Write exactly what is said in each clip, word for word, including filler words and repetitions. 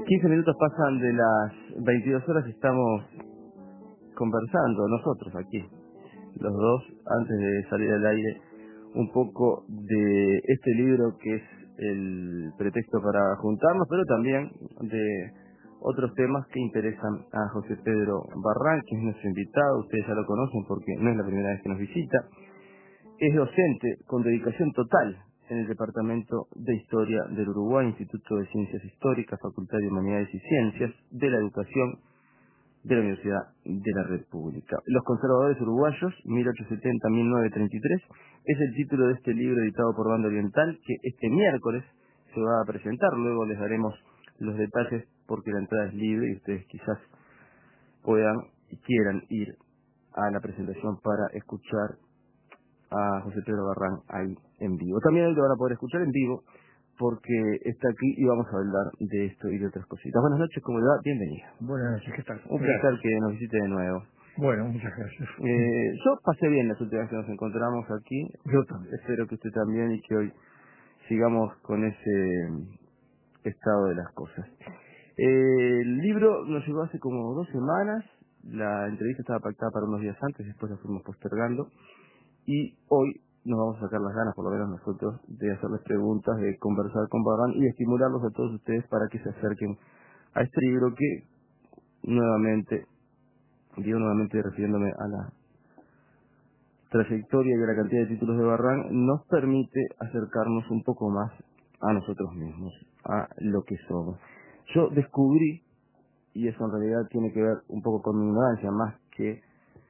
quince minutos pasan de las veintidós horas y estamos conversando nosotros aquí, los dos, antes de salir al aire, un poco de este libro que es el pretexto para juntarnos, pero también de otros temas que interesan a José Pedro Barrán, que es nuestro invitado. Ustedes ya lo conocen porque no es la primera vez que nos visita. Es docente con dedicación total en el Departamento de Historia del Uruguay, Instituto de Ciencias Históricas, Facultad de Humanidades y Ciencias de la Educación de la Universidad de la República. Los conservadores uruguayos, mil ochocientos setenta a mil novecientos treinta y tres, es el título de este libro editado por Banda Oriental, que este miércoles se va a presentar. Luego les daremos los detalles porque la entrada es libre y ustedes quizás puedan y quieran ir a la presentación para escuchar a José Pedro Barrán ahí en vivo. También hoy lo van a poder escuchar en vivo porque está aquí y vamos a hablar de esto y de otras cositas. Buenas noches, ¿cómo le va? Bienvenido. Buenas noches, ¿qué tal? Un placer Gracias. que nos visite de nuevo. Bueno, muchas gracias. Eh, yo pasé bien las últimas que nos encontramos aquí. Yo también. Espero que usted también y que hoy sigamos con ese estado de las cosas. Eh, el libro nos llegó hace como dos semanas. La entrevista estaba pactada para unos días antes, después la fuimos postergando. Y hoy nos vamos a sacar las ganas, por lo menos nosotros, de hacerles preguntas, de conversar con Barrán y de estimularlos a todos ustedes para que se acerquen a este libro que, nuevamente, digo nuevamente refiriéndome a la trayectoria y a la cantidad de títulos de Barrán, nos permite acercarnos un poco más a nosotros mismos, a lo que somos. Yo descubrí, y eso en realidad tiene que ver un poco con mi ignorancia, más que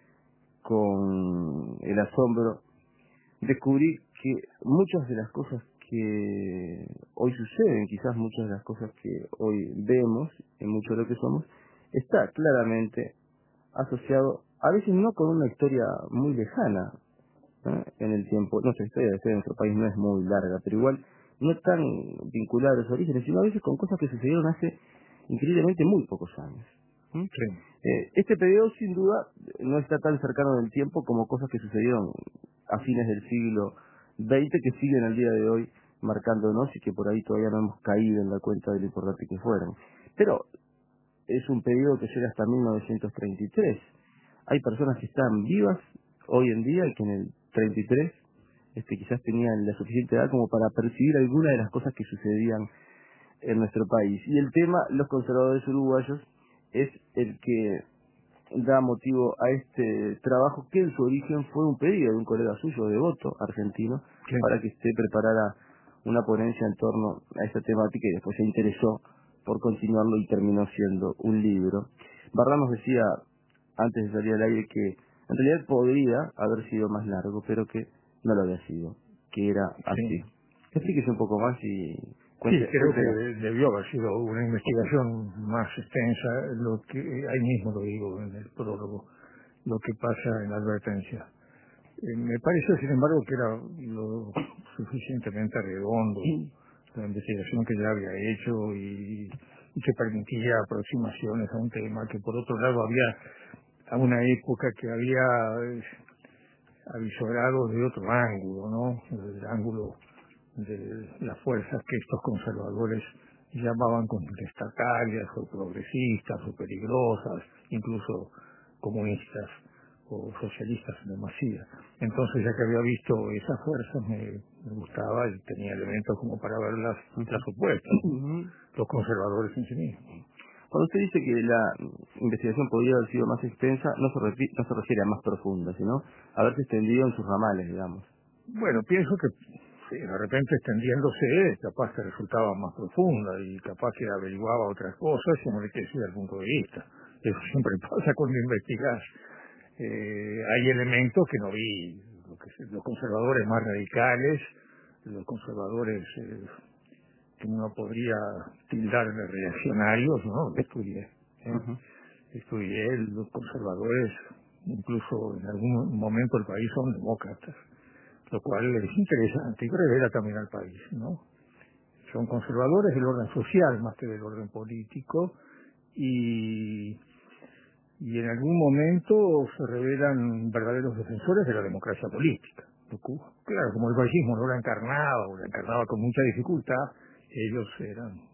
con el asombro, descubrí que muchas de las cosas que hoy suceden, quizás muchas de las cosas que hoy vemos, en mucho de lo que somos, está claramente asociado, a veces no con una historia muy lejana, ¿no? En el tiempo. Nuestra historia de historia de nuestro país no es muy larga, pero igual no tan vinculada a los orígenes, sino a veces con cosas que sucedieron hace increíblemente muy pocos años. ¿Mm? Sí. Eh, este periodo sin duda no está tan cercano en el tiempo como cosas que sucedieron a fines del siglo veinte que siguen al día de hoy marcándonos y que por ahí todavía no hemos caído en la cuenta de lo importante que fueron. Pero es un periodo que llega hasta mil novecientos treinta y tres. Hay personas que están vivas hoy en día y que en el treinta y tres este, quizás tenían la suficiente edad como para percibir alguna de las cosas que sucedían en nuestro país. Y el tema, los conservadores uruguayos, es el que da motivo a este trabajo que en su origen fue un pedido de un colega suyo, devoto argentino, Sí. para que usted preparara una ponencia en torno a esta temática y después se interesó por continuarlo y terminó siendo un libro. Barrán nos decía antes de salir al aire que en realidad podría haber sido más largo, pero que no lo había sido, que era así. Sí. Explíquese un poco más y Sí, cuente, creo que cuéntenos. de- debió haber sido una investigación más extensa, lo que ahí mismo lo digo en el prólogo, lo que pasa en la advertencia. Eh, me pareció, sin embargo, que era lo suficientemente redondo la investigación que ya había hecho y, y que permitía aproximaciones a un tema que, por otro lado, había a una época que había eh, avisorado de otro ángulo, ¿no? El ángulo de las fuerzas que estos conservadores llamaban contestatarias o progresistas o peligrosas, incluso comunistas o socialistas en demasía. Entonces, ya que había visto esas fuerzas, me, me gustaba y tenía elementos como para ver las, las opuestas, ¿no? Ujú. Los conservadores en sí mismos. Cuando usted dice que la investigación podría haber sido más extensa, no se, refi- no se refiere a más profunda, sino a haberse extendido en sus ramales, digamos. Bueno, pienso que sí, de repente extendiéndose, capaz que resultaba más profunda y capaz que averiguaba otras cosas y enriquecía el punto de vista. Eso siempre pasa cuando investigas. Eh, hay elementos que no vi, lo que se- los conservadores más radicales, los conservadores eh, que uno podría tildar de reaccionarios, ¿no? Estudié. ¿eh? Ujú. Estudié los conservadores, incluso en algún momento el país son demócratas, lo cual es interesante y revela también al país, ¿no? Son conservadores del orden social más que del orden político y, y en algún momento se revelan verdaderos defensores de la democracia política de Cuba. Claro, como el fascismo no la encarnaba o la encarnaba con mucha dificultad, ellos eran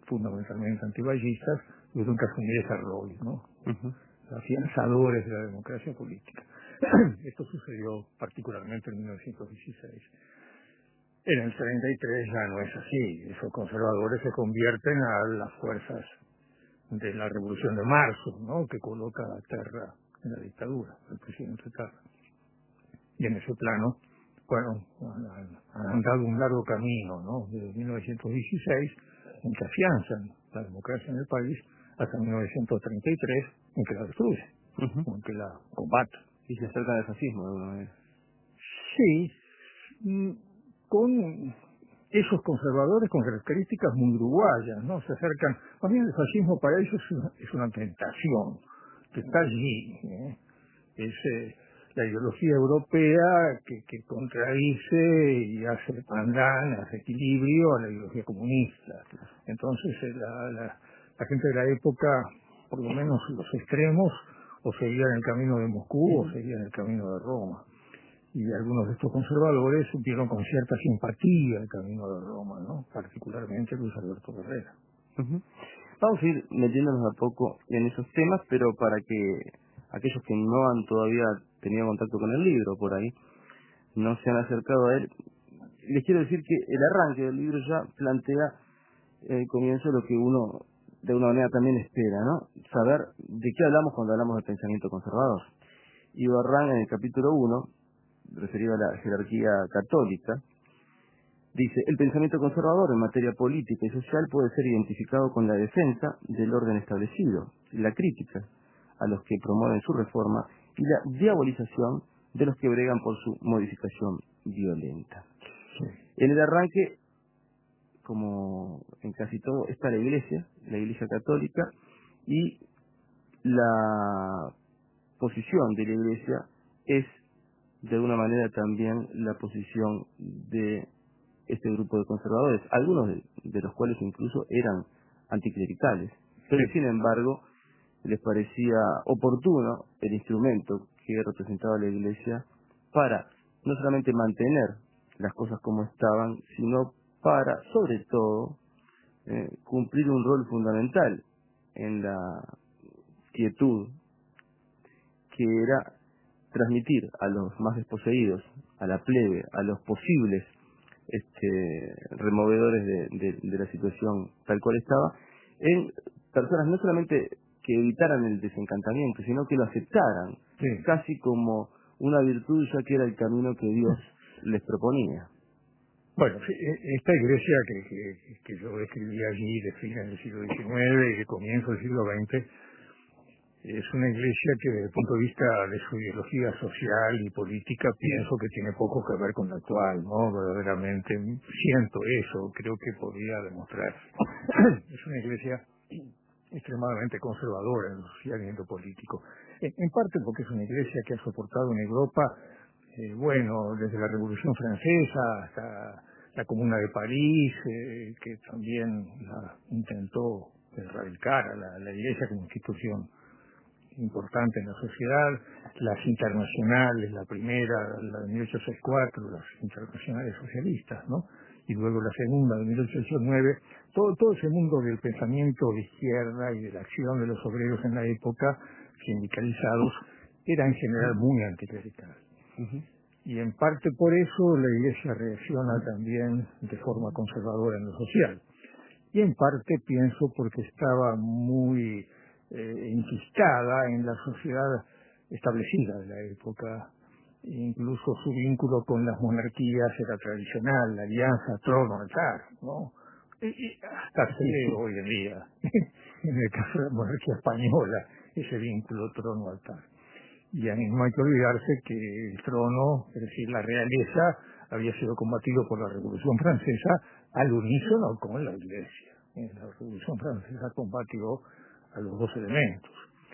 fundamentalmente antiballistas, tuvieron que asumir ese rol, ¿no? Uh-huh. Afianzadores de la democracia política. Esto sucedió particularmente en mil novecientos dieciséis. En el treinta y tres ya no es así. Esos conservadores se convierten a las fuerzas de la Revolución de Marzo, ¿no? Que coloca a Terra en la dictadura, el presidente Terra. Y en ese plano, bueno, han, han dado un largo camino, ¿no? Desde mil novecientos dieciséis, en que afianzan la democracia en el país, hasta mil novecientos treinta y tres, en que la destruyen, Uh-huh. en que la combate. Y se acerca del fascismo de alguna manera. Sí, mm, con esos conservadores con características muy uruguayas, ¿no? Se acercan, a mí el fascismo para ellos es una, es una tentación, que está allí, ¿eh? Es eh, la ideología europea que, que contradice y hace pandan, hace equilibrio a la ideología comunista. Entonces eh, la, la, la gente de la época, por lo menos los extremos, o seguían el camino de Moscú o seguían el camino de Roma. Y algunos de estos conservadores vieron con cierta simpatía el camino de Roma, ¿no? Particularmente Luis Alberto Herrera. Uh-huh. Vamos a ir metiéndonos a poco en esos temas, pero para que aquellos que no han todavía tenido contacto con el libro por ahí, no se han acercado a él, les quiero decir que el arranque del libro ya plantea el comienzo lo que uno de una manera también espera, ¿no? Saber de qué hablamos cuando hablamos del pensamiento conservador. Y Barrán en el capítulo uno, referido a la jerarquía católica, dice: el pensamiento conservador en materia política y social puede ser identificado con la defensa del orden establecido, la crítica a los que promueven su reforma y la diabolización de los que bregan por su modificación violenta. Sí. En el arranque, como en casi todo, está la Iglesia, la Iglesia católica, y la posición de la Iglesia es de alguna manera también la posición de este grupo de conservadores, algunos de, de los cuales incluso eran anticlericales, pero Sí. sin embargo les parecía oportuno el instrumento que representaba la Iglesia para no solamente mantener las cosas como estaban, sino para, sobre todo, eh, cumplir un rol fundamental en la quietud, que era transmitir a los más desposeídos, a la plebe, a los posibles este, removedores de, de, de la situación tal cual estaba, en personas no solamente que evitaran el desencantamiento, sino que lo aceptaran, Sí. casi como una virtud, ya que era el camino que Dios les proponía. Bueno, sí, e- esta iglesia que, que, que yo escribí allí de fines del siglo diecinueve y de comienzo del siglo veinte, es una iglesia que desde el punto de vista de su ideología social y política pienso que tiene poco que ver con la actual, ¿no? Verdaderamente siento eso, creo que podría demostrar. Es una iglesia extremadamente conservadora en lo social y en lo político. En, en parte porque es una iglesia que ha soportado en Europa, eh, bueno, desde la Revolución Francesa hasta la Comuna de París, eh, que también la intentó erradicar a la, la iglesia como institución importante en la sociedad, las internacionales, la primera, la de mil ochocientos sesenta y cuatro, las internacionales socialistas, ¿no? Y luego la segunda, de mil ochocientos ochenta y nueve, todo, todo ese mundo del pensamiento de izquierda y de la acción de los obreros en la época, sindicalizados, era en general muy anticlerical. Uh-huh. Y en parte por eso la Iglesia reacciona también de forma conservadora en lo social. Y en parte pienso porque estaba muy eh, enquistada en la sociedad establecida de la época. Incluso su vínculo con las monarquías era tradicional, la alianza trono-altar, ¿no? Y, y hasta se ve hoy en día, en el caso de la monarquía española, ese vínculo trono-altar. Y no hay que olvidarse que el trono, es decir, la realeza, había sido combatido por la Revolución Francesa al unísono con la Iglesia. La Revolución Francesa combatió a los dos elementos.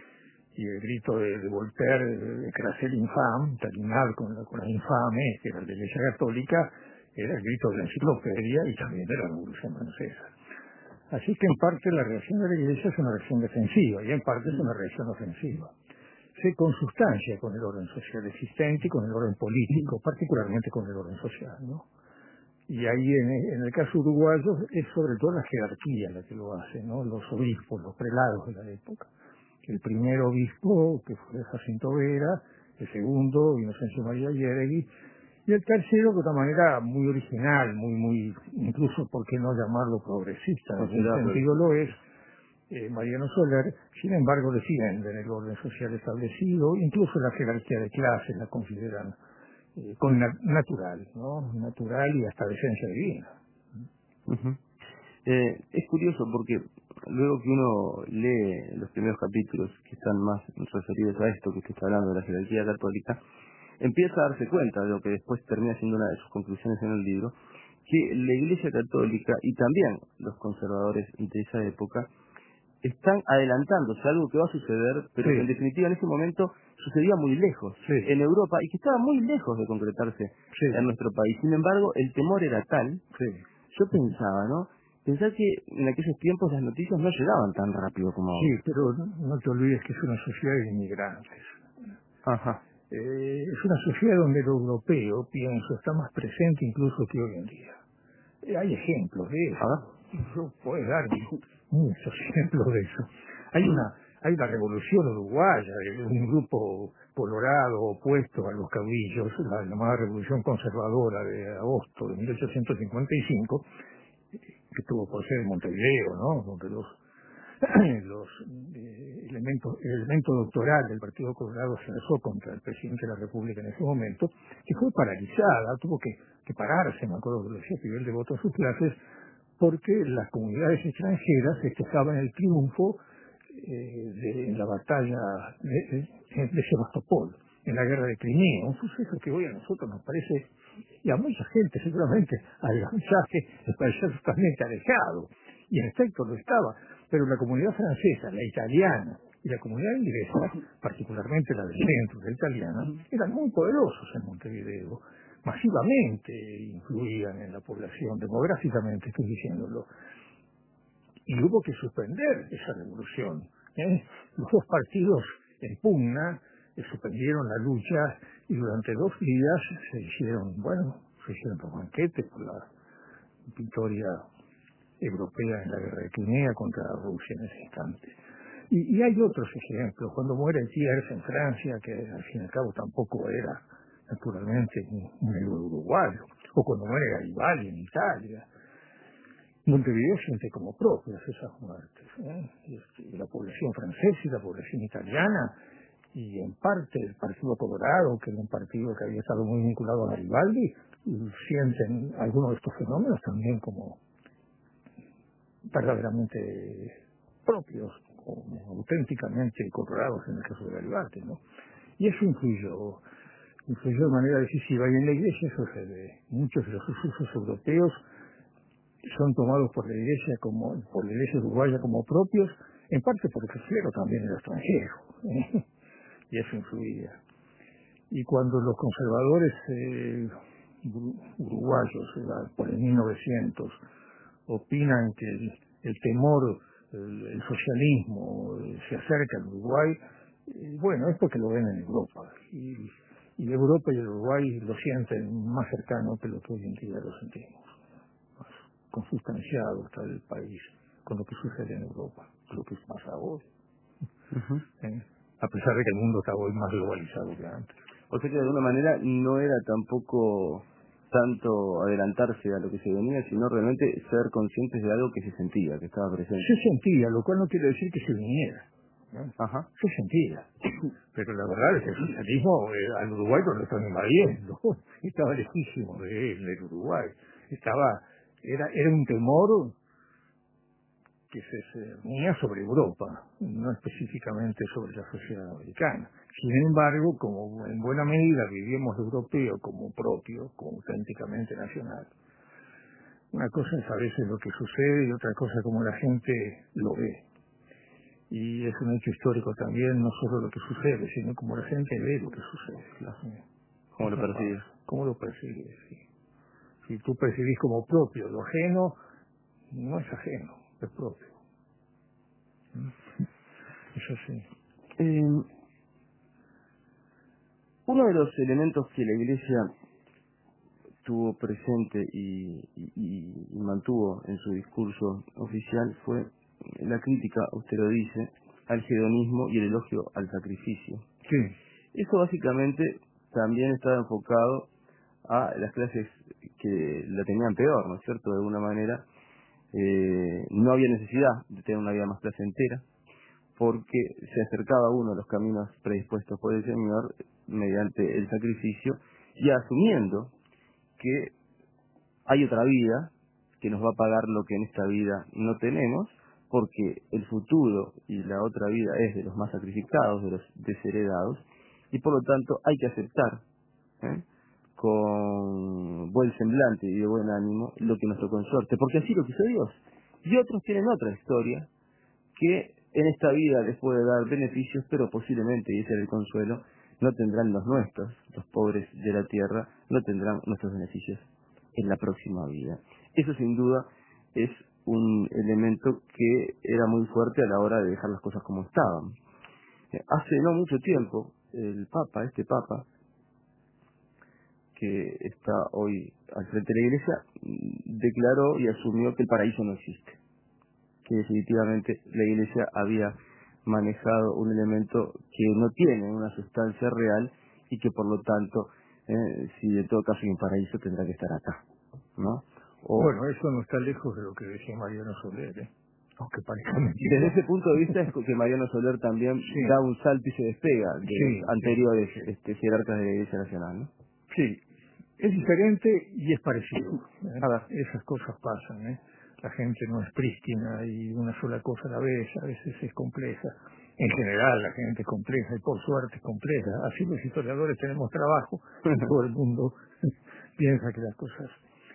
Y el grito de, de Voltaire, de Crasel infame, terminar con la, con la infame, que era el de la Iglesia Católica, era el grito de la enciclopedia y también de la Revolución Francesa. Así que en parte la reacción de la Iglesia es una reacción defensiva y en parte es una reacción ofensiva. Se consustancia con el orden social existente y con el orden político, particularmente con el orden social, ¿no? Y ahí en, en el caso uruguayo es sobre todo la jerarquía la que lo hace, ¿no? Los obispos, los prelados de la época. El primer obispo, que fue Jacinto Vera, el segundo, Inocencio María Yeregui, y el tercero, de otra manera muy original, muy, muy, incluso, ¿por qué no llamarlo progresista? En algún sentido lo es, eh, Mariano Soler. Sin embargo, defienden el orden social establecido, incluso la jerarquía de clases la consideran eh, con na natural, ¿no? Natural y hasta de esencia divina. Uh-huh. eh, es curioso porque luego que uno lee los primeros capítulos que están más referidos a esto que usted está hablando de la jerarquía católica, empieza a darse cuenta de lo que después termina siendo una de sus conclusiones en el libro, que la Iglesia Católica y también los conservadores de esa época están adelantándose a algo que va a suceder, pero Sí. que en definitiva en ese momento sucedía muy lejos, sí. en Europa, y que estaba muy lejos de concretarse sí. en nuestro país. Sin embargo, el temor era tal, sí. yo pensaba, ¿no? Pensaba que en aquellos tiempos las noticias no llegaban tan rápido como Sí, ahora. pero no te olvides que es una sociedad de inmigrantes. Ajá. Eh, es una sociedad donde lo europeo, pienso, está más presente incluso que hoy en día. Eh, hay ejemplos de eso. Yo puedo dar muchos ejemplos de eso. Hay una hay una revolución uruguaya, de un grupo colorado opuesto a los caudillos, la llamada Revolución Conservadora de agosto de mil ochocientos cincuenta y cinco, que tuvo por ser en Montevideo, ¿no? Donde los los eh, elementos, el elemento doctoral del Partido Colorado se alzó contra el presidente de la República en ese momento, que fue paralizada, tuvo que, que pararse, me acuerdo que lo decía, a nivel de voto en sus clases, porque las comunidades extranjeras festejaban el triunfo eh, de en la batalla de, de, de Sebastopol, en la guerra de Crimea, un suceso que hoy a nosotros nos parece, y a mucha gente seguramente, al mensaje les parecía totalmente alejado, y en efecto lo estaba, pero la comunidad francesa, la italiana y la comunidad inglesa, particularmente la del centro, la italiana, eran muy poderosos en Montevideo, masivamente influían en la población, demográficamente estoy diciéndolo, y hubo que suspender esa revolución. ¿eh? Los dos partidos en pugna eh, suspendieron la lucha y durante dos días se hicieron, bueno, se hicieron los banquetes por la victoria europea en la guerra de Crimea contra Rusia en ese instante. Y, y hay otros ejemplos. Cuando muere Thiers en Francia, que al fin y al cabo tampoco era naturalmente un, un héroe uruguayo, o cuando muere Garibaldi en Italia, Montevideo siente como propias esas muertes, ¿eh? y, y la población francesa y la población italiana, y en parte el Partido Colorado, que era un partido que había estado muy vinculado a Garibaldi, y sienten algunos de estos fenómenos también como verdaderamente propios, como auténticamente colorados en el caso de Garibaldi, ¿no? Y eso influyó, influyó de manera decisiva, y en la Iglesia eso se ve. Muchos de los usos europeos son tomados por la Iglesia como, por la Iglesia uruguaya como propios, en parte porque el clero también era extranjero, ¿eh? Y eso influía. Y cuando los conservadores eh, uruguayos, eh, por el mil novecientos, opinan que el, el temor, el, el socialismo eh, se acerca al Uruguay, eh, bueno, es porque lo ven en Europa. Y, y Europa y el Uruguay lo sienten más cercano que lo que hoy en día lo sentimos. Más consustanciado está el país con lo que sucede en Europa, lo que pasa hoy. Uh-huh. ¿eh? A pesar de que el mundo está hoy más globalizado que antes. O sea que de alguna manera no era tampoco tanto adelantarse a lo que se venía, sino realmente ser conscientes de algo que se sentía, que estaba presente. Se sentía, lo cual no quiere decir que se viniera, ¿no? Ajá. Se sentía. Pero la verdad es que el socialismo eh, al Uruguay no lo están invadiendo. Estaba lejísimo de él, del Uruguay. Estaba, era, era un temor que se cernía sobre Europa, no específicamente sobre la sociedad americana. Sin embargo, como en buena medida vivíamos lo europeo como propio, como auténticamente nacional, una cosa es a veces lo que sucede y otra cosa como la gente lo ve. Y es un hecho histórico también, no solo lo que sucede, sino como la gente ve lo que sucede. Claro. ¿Cómo lo percibes? ¿Cómo lo percibes? Sí. Si tú percibís como propio lo ajeno, no es ajeno, es propio. Es así. Eh, uno de los elementos que la Iglesia tuvo presente y, y, y mantuvo en su discurso oficial fue la crítica, usted lo dice, al hedonismo y el elogio al sacrificio. Sí. Eso básicamente también estaba enfocado a las clases que la tenían peor, ¿no es cierto? De alguna manera, eh, no había necesidad de tener una vida más placentera, porque se acercaba uno a los caminos predispuestos por el Señor mediante el sacrificio y asumiendo que hay otra vida que nos va a pagar lo que en esta vida no tenemos, porque el futuro y la otra vida es de los más sacrificados, de los desheredados, y por lo tanto hay que aceptar ¿eh? con buen semblante y de buen ánimo lo que nos tocó en suerte, porque así lo quiso Dios. Y otros tienen otra historia que en esta vida les puede dar beneficios, pero posiblemente, y ese es el consuelo, no tendrán los nuestros, los pobres de la tierra, no tendrán nuestros beneficios en la próxima vida. Eso sin duda es un elemento que era muy fuerte a la hora de dejar las cosas como estaban. Hace no mucho tiempo, el Papa, este Papa, que está hoy al frente de la Iglesia, declaró y asumió que el paraíso no existe, que definitivamente la Iglesia había manejado un elemento que no tiene una sustancia real y que por lo tanto, eh, si de todo caso hay un paraíso, tendrá que estar acá, ¿no? O, bueno, eso no está lejos de lo que decía Mariano Soler, ¿eh? Aunque parezca mentira. desde ese punto de vista es que Mariano Soler también Sí. da un salto y se despega de Sí, los anteriores sí, sí. este, jerarcas de la Iglesia Nacional, ¿no? Sí, es diferente y es parecido. ¿eh? A ver. Esas cosas pasan, ¿eh? La gente no es prístina y una sola cosa a la vez, a veces es compleja. En general la gente es compleja y por suerte es compleja. Así los historiadores tenemos trabajo y todo el mundo piensa que las cosas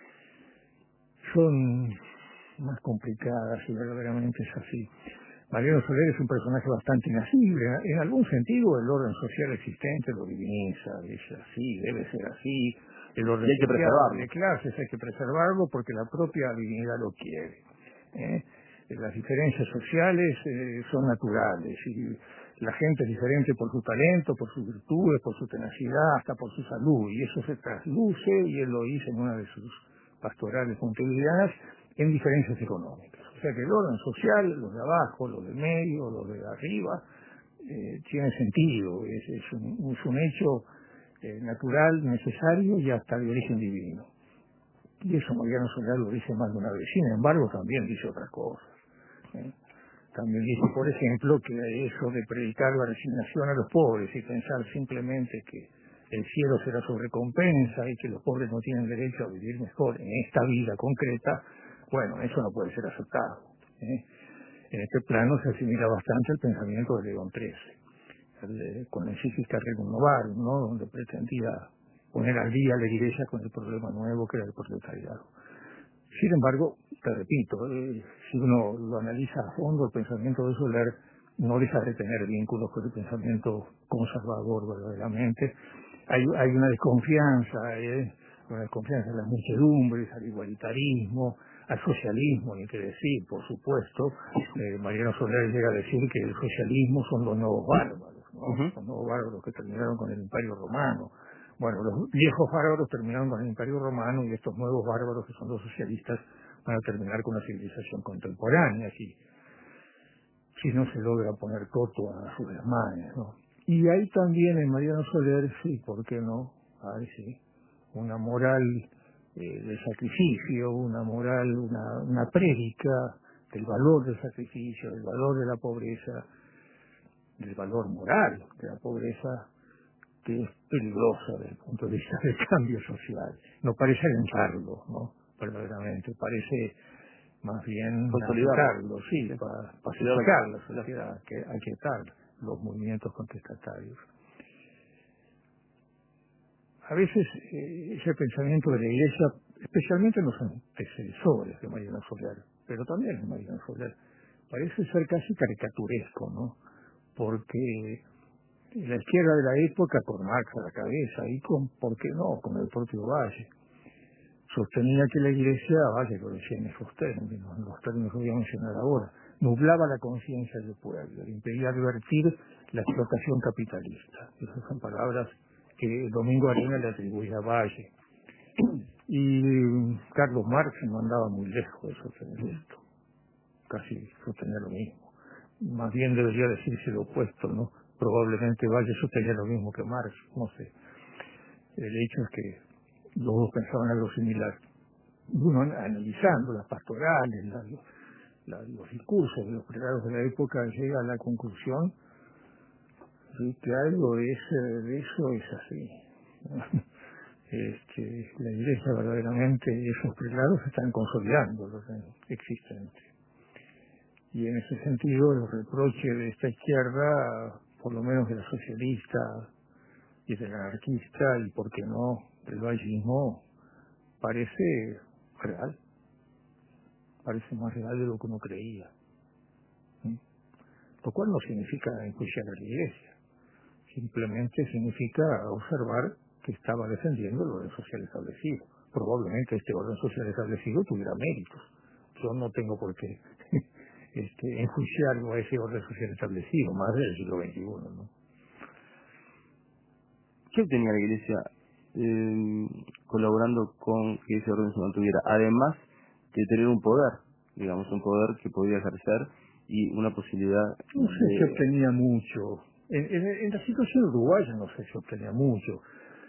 son más complicadas y verdaderamente es así. Mariano Soler es un personaje bastante inasible. En algún sentido el orden social existente lo diviniza, dice así, debe ser así. El orden Y hay que social preservarlo. de clases hay que preservarlo porque la propia divinidad lo quiere. ¿eh? Las diferencias sociales eh, son naturales y la gente es diferente por su talento, por sus virtudes, por su tenacidad, hasta por su salud, y eso se trasluce, y él lo hizo en una de sus pastorales montevideanas, en diferencias económicas. O sea que el orden social, los de abajo, los de medio, los de arriba, eh, tiene sentido, es, es, un, es un hecho eh, natural, necesario y hasta de origen divino. Y eso Mariano Soler lo dice más de una vez. Sin embargo, también dice otras cosas. ¿eh? También dice, por ejemplo, que eso de predicar la resignación a los pobres y pensar simplemente que el cielo será su recompensa y que los pobres no tienen derecho a vivir mejor en esta vida concreta, bueno, eso no puede ser aceptado. ¿eh? En este plano se asimila bastante el pensamiento de León trece, el de, con encíclica Rerum Novarum, ¿no? Donde pretendía poner al día a la Iglesia con el problema nuevo que era el proletariado. Sin embargo, te repito, eh, si uno lo analiza a fondo, el pensamiento de Soler no deja de tener vínculos con el pensamiento conservador verdaderamente. Hay, hay una desconfianza, eh, una desconfianza en las muchedumbres, al igualitarismo, al socialismo, ni que decir, por supuesto. Eh, Mariano Soler llega a decir que el socialismo son los nuevos bárbaros, ¿no? Uh-huh. Los nuevos bárbaros que terminaron con el Imperio Romano. Bueno, los viejos bárbaros terminaron con el Imperio Romano y estos nuevos bárbaros, que son los socialistas, van a terminar con la civilización contemporánea, si, si no se logra poner coto a sus desmanes, ¿no? Y hay también en Mariano Soler, sí, ¿por qué no? Ay, sí, una moral eh, del sacrificio, una moral, una, una prédica del valor del sacrificio, del valor de la pobreza, del valor moral de la pobreza, que es peligrosa desde el punto de vista del cambio social. No parece alentarlo, ¿no? Verdaderamente, parece más bien agitarlo, sí, para pacificar la sociedad, que aquietar los movimientos contestatarios. A veces eh, ese pensamiento de la Iglesia, especialmente en los antecesores de Mariano Soler, pero también en Mariano Soler, parece ser casi caricaturesco, ¿no? Porque la izquierda de la época, con Marx a la cabeza, y con, ¿por qué no?, con el propio Valle, sostenía que la Iglesia, Valle lo decía en esos términos, en los términos que voy a mencionar ahora, nublaba la conciencia del pueblo, le impedía advertir la explotación capitalista. Esas son palabras que Domingo Arena le atribuye a Valle. Y Carlos Marx no andaba muy lejos de sostener esto, casi sostener lo mismo. Más bien debería decirse lo opuesto, ¿no? Probablemente vaya a sostener lo mismo que Marx, no sé. El hecho es que los dos pensaban algo similar. Uno analizando las pastorales, la, la, los discursos de los prelados de la época, llega a la conclusión de que algo de, ese, de eso es así. Este, la Iglesia verdaderamente, esos prelados están consolidando lo existente. Y en ese sentido, el reproche de esta izquierda, por lo menos de la socialista y del anarquista, y por qué no, del vallismo, parece real, parece más real de lo que uno creía. ¿Sí? Lo cual no significa enjuiciar a la Iglesia, simplemente significa observar que estaba defendiendo el orden social establecido. Probablemente este orden social establecido tuviera méritos. Yo no tengo por qué este, enjuiciarlo a ese orden social establecido, más del siglo veintiuno, ¿no? ¿Qué tenía la Iglesia eh, colaborando con que ese orden se mantuviera? Además de tener un poder, digamos, un poder que podía ejercer y una posibilidad No sé de... si obtenía mucho. En, en, en la situación uruguaya no sé si obtenía mucho.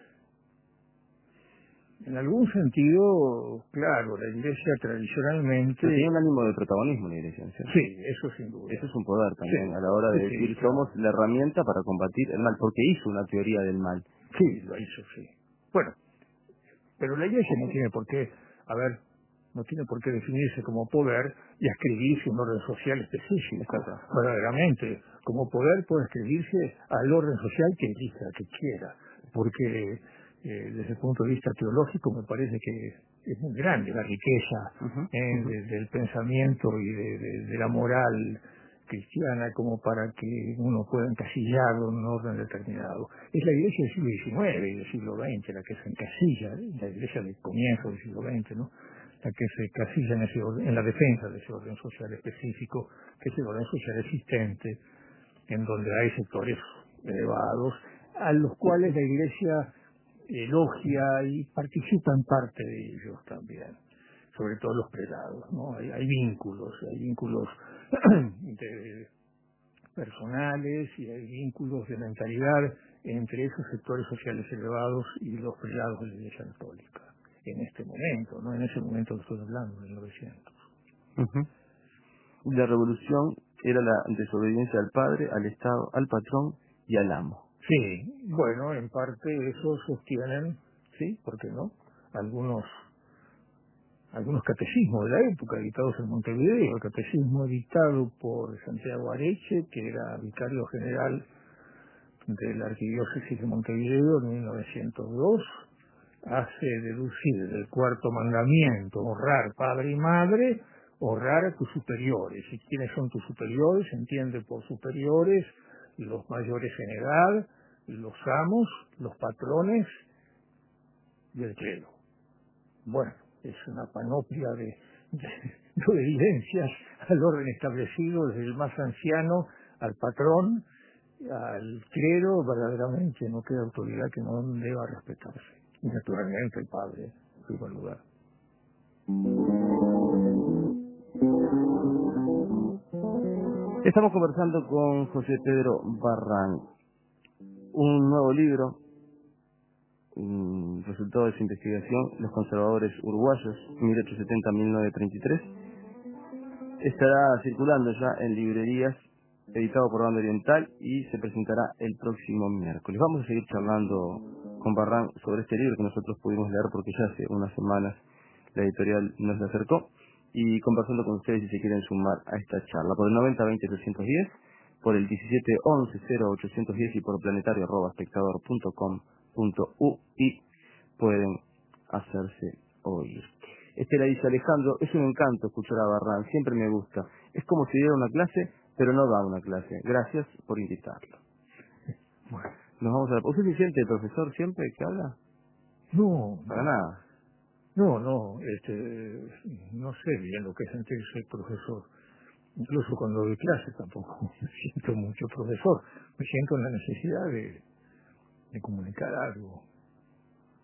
En algún sentido, claro, la Iglesia tradicionalmente... Pero tenía un ánimo de protagonismo la Iglesia, ¿cierto? Sí, eso sin duda. Eso es un poder también, Sí, a la hora de sí, decir, claro. somos la herramienta para combatir el mal, porque hizo una teoría del mal. Sí, lo hizo, sí. Bueno, pero la Iglesia no tiene por qué, a ver, no tiene por qué definirse como poder y escribirse un orden social específico. Exacto. Verdaderamente, como poder puede escribirse al orden social que elija, que quiera, porque eh, desde el punto de vista teológico me parece que es muy grande la riqueza Uh-huh, eh, uh-huh. de- del pensamiento y de, de- de la moral cristiana como para que uno pueda encasillarlo en un orden determinado. Es la iglesia del siglo diecinueve y del siglo veinte la que se encasilla, la iglesia del comienzo del siglo veinte, ¿no? La que se encasilla en, ese orden, en la defensa de ese orden social específico, que es el orden social existente, en donde hay sectores elevados, a los cuales la iglesia elogia y participa en parte de ellos también, sobre todo los prelados, ¿no? Hay, hay vínculos, hay vínculos de- personales y hay vínculos de mentalidad entre esos sectores sociales elevados y los prelados de la Iglesia Católica, en este momento, no en ese momento que estoy hablando, en mil novecientos. Uh-huh. La revolución era la desobediencia al padre, al Estado, al patrón y al amo. Sí, bueno, en parte eso sostienen, sí, ¿por qué no? Algunos algunos catecismos de la época editados en Montevideo, el catecismo editado por Santiago Areche, que era vicario general de la arquidiócesis de Montevideo en mil novecientos dos, hace deducir del cuarto mandamiento, honrar padre y madre, honrar a tus superiores. ¿Y quiénes son tus superiores? Se entiende por superiores los mayores en edad, los amos, los patrones y el clero. Bueno, es una panoplia de, de, de evidencias al orden establecido, desde el más anciano al patrón, al clero, verdaderamente no queda autoridad que no deba respetarse. Y naturalmente el padre, en primer lugar. Estamos conversando con José Pedro Barrán. Un nuevo libro, un resultado de su investigación, Los conservadores uruguayos, mil ochocientos setenta a mil novecientos treinta y tres, estará circulando ya en librerías, editado por Banda Oriental, y se presentará el próximo miércoles. Vamos a seguir charlando con Barrán sobre este libro que nosotros pudimos leer porque ya hace unas semanas la editorial nos la acercó, y conversando con ustedes si se quieren sumar a esta charla por el noventa veinte ochocientos diez, por el diecisiete once cero ochocientos diez y por planetario arroba espectador punto com punto ui pueden hacerse oír. Estela dice: Alejandro, es un encanto escuchar a Barrán, siempre me gusta. Es como si diera una clase, pero no da una clase. Gracias por invitarlo. Bueno, Nos vamos a la... ¿Usted se siente profesor siempre que habla? no, Para no, nada. no, no, este, no sé bien lo que es sentirse profesor. Incluso cuando doy clases tampoco me siento mucho profesor. Me siento en la necesidad de, de comunicar algo.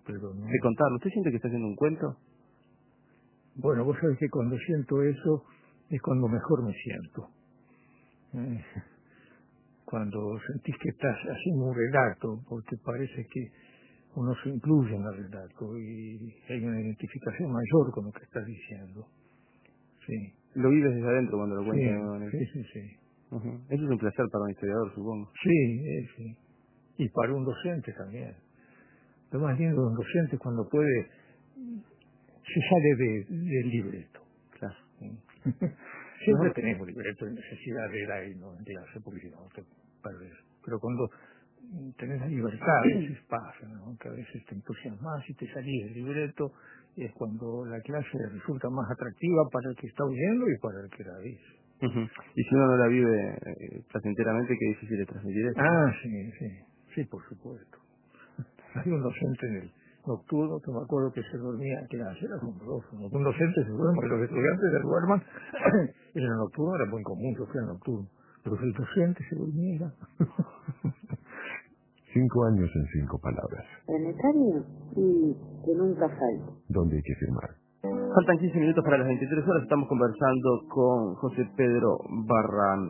pero no. De contarlo. ¿Usted siente que está haciendo un cuento? Bueno, vos sabés que cuando siento eso es cuando mejor me siento. Eh, Cuando sentís que estás haciendo un relato, porque parece que uno se incluye en el relato y hay una identificación mayor con lo que estás diciendo. Sí. Lo vives desde adentro cuando lo Sí, cuenta de nuevamente. sí, sí, sí. Uh-huh. Eso es un placer para un historiador, supongo. Sí, eh, sí. Y para un docente también. Lo más lindo de un docente es cuando puede, se sale de, del libreto. Claro. Siempre tenemos libreto y necesidad de ir ahí, ¿no? En clase, porque si no te perdés. Pero cuando tenés la libertad, a veces pasa, ¿no? Que a veces te entusiasmas y te salís del libreto, y es cuando la clase resulta más atractiva para el que está oyendo y para el que la dice. Uh-huh. Y si uno no la vive eh, placenteramente, qué difícil es transmitir eso. Ah, sí, sí, sí, por supuesto. Hay un docente en el nocturno que me acuerdo que se dormía en clase, era asombroso, ¿no? Un docente se duerme, que los estudiantes se duerman, en el nocturno era muy común, yo fui al nocturno, pero si el docente se durmiera. Cinco años en cinco palabras. Planetario y que nunca falte. ¿Dónde hay que firmar? Faltan quince minutos para las veintitrés horas. Estamos conversando con José Pedro Barrán.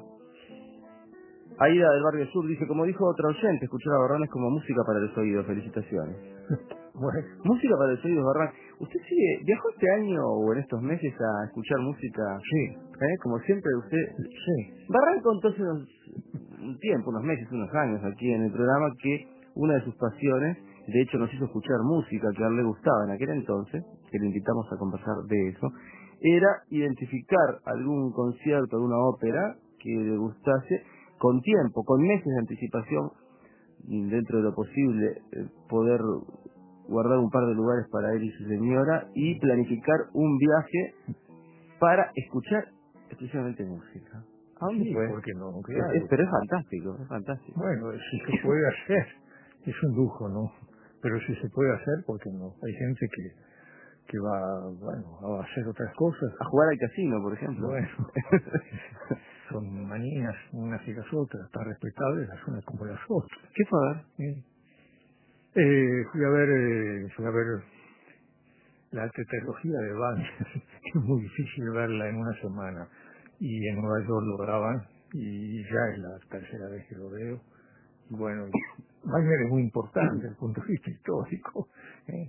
Aida del Barrio Sur dice, como dijo otra oyente, escuchar a Barrán es como música para los oídos. Felicitaciones. Bueno. Música para los oídos, Barrán. ¿Usted sigue, viajó este año o en estos meses a escuchar música? Sí. ¿Eh? Como siempre usted... Sí. Barrán contó hace unos, un tiempo, unos meses, unos años aquí en el programa que una de sus pasiones, de hecho nos hizo escuchar música que a él le gustaba en aquel entonces, que le invitamos a conversar de eso, era identificar algún concierto, alguna ópera que le gustase con tiempo, con meses de anticipación, dentro de lo posible, eh, poder guardar un par de lugares para él y su señora y planificar un viaje para escuchar exclusivamente música. ¿A dónde Sí, fue? ¿por qué no? Es, Claro. es- pero es fantástico, es fantástico. Bueno, si se puede hacer, es un lujo, ¿no? Pero si se puede hacer, ¿por qué no? Hay gente que, que va, bueno, a hacer otras cosas. A jugar al casino, por ejemplo. Bueno, son manías unas y las otras, tan respetables las unas como las otras. ¿Qué fue a ver? ¿Sí? Eh, fui a ver, eh, fui a ver la tetralogía de Wagner, que es muy difícil verla en una semana, y en Nueva York lo graban, y ya es la tercera vez que lo veo. Y bueno, Wagner es muy importante desde el punto de vista histórico, ¿eh?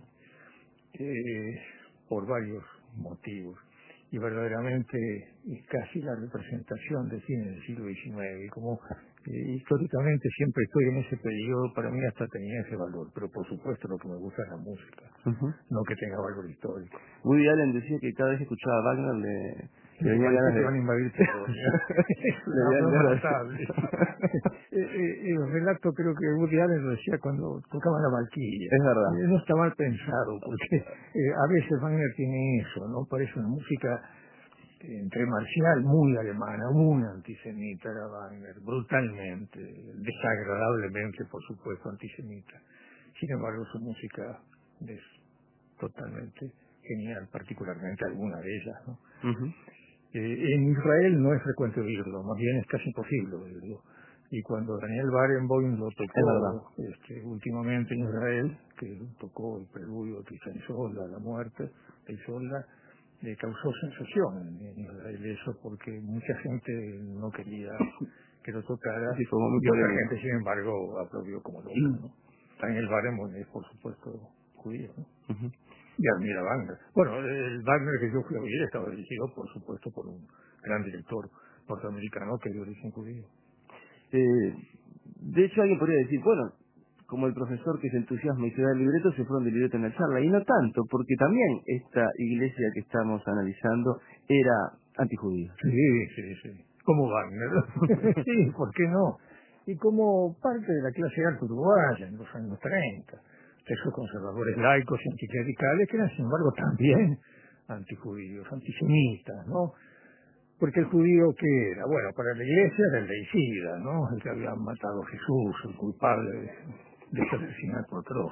Eh, por varios motivos. Y verdaderamente es casi la representación del cine del siglo diecinueve. Y como eh, históricamente siempre estoy en ese periodo, para mí hasta tenía ese valor. Pero por supuesto lo que me gusta es la música, Uh-huh. no que tenga valor histórico. Woody Allen decía que cada vez que escuchaba a Wagner le, le venía Parece ganas que de... van a invadir todo. le No, venían no, ganas notable. de... Eh, eh, el relato creo que Woody Allen lo decía cuando tocaban la Valquiria. Es verdad. Eh, no está mal pensado, porque eh, a veces Wagner tiene eso, ¿no? Parece una música eh, entre marcial, muy alemana, muy antisemita era Wagner, brutalmente, desagradablemente, por supuesto, antisemita. Sin embargo, su música es totalmente genial, particularmente alguna de ellas, ¿no? Uh-huh. Eh, en Israel no es frecuente oírlo, más bien es casi imposible oírlo. Y cuando Daniel Barenboim lo tocó este, últimamente en Israel, que tocó el preludio de Isolda, la muerte de Isolda, le causó sensación en, en Israel eso, porque mucha gente no quería que lo tocara, Sí, fue muy y otra polémico. gente, sin embargo, aplaudió como loco, ¿no? Daniel Barenboim es, por supuesto, judío, ¿no? Uh-huh. Y admira Wagner. Bueno, el Wagner que yo fui a oír estaba dirigido, por supuesto, por un gran director norteamericano que es de origen judío. Eh, de hecho, alguien podría decir, bueno, como el profesor que se entusiasma y se da el libreto, se fueron del libreto en la charla. Y no tanto, porque también esta iglesia que estamos analizando era antijudía. Sí, sí, sí. Como Wagner. Sí, ¿por qué no? Y como parte de la clase alta uruguaya en los años treinta. Esos conservadores laicos y anticlericales que eran, sin embargo, también antijudíos, antisemitas, ¿no? Porque el judío, ¿qué era? Bueno, para la iglesia era el deicida, ¿no? El que había matado a Jesús, el culpable de, de ese asesinato atroz.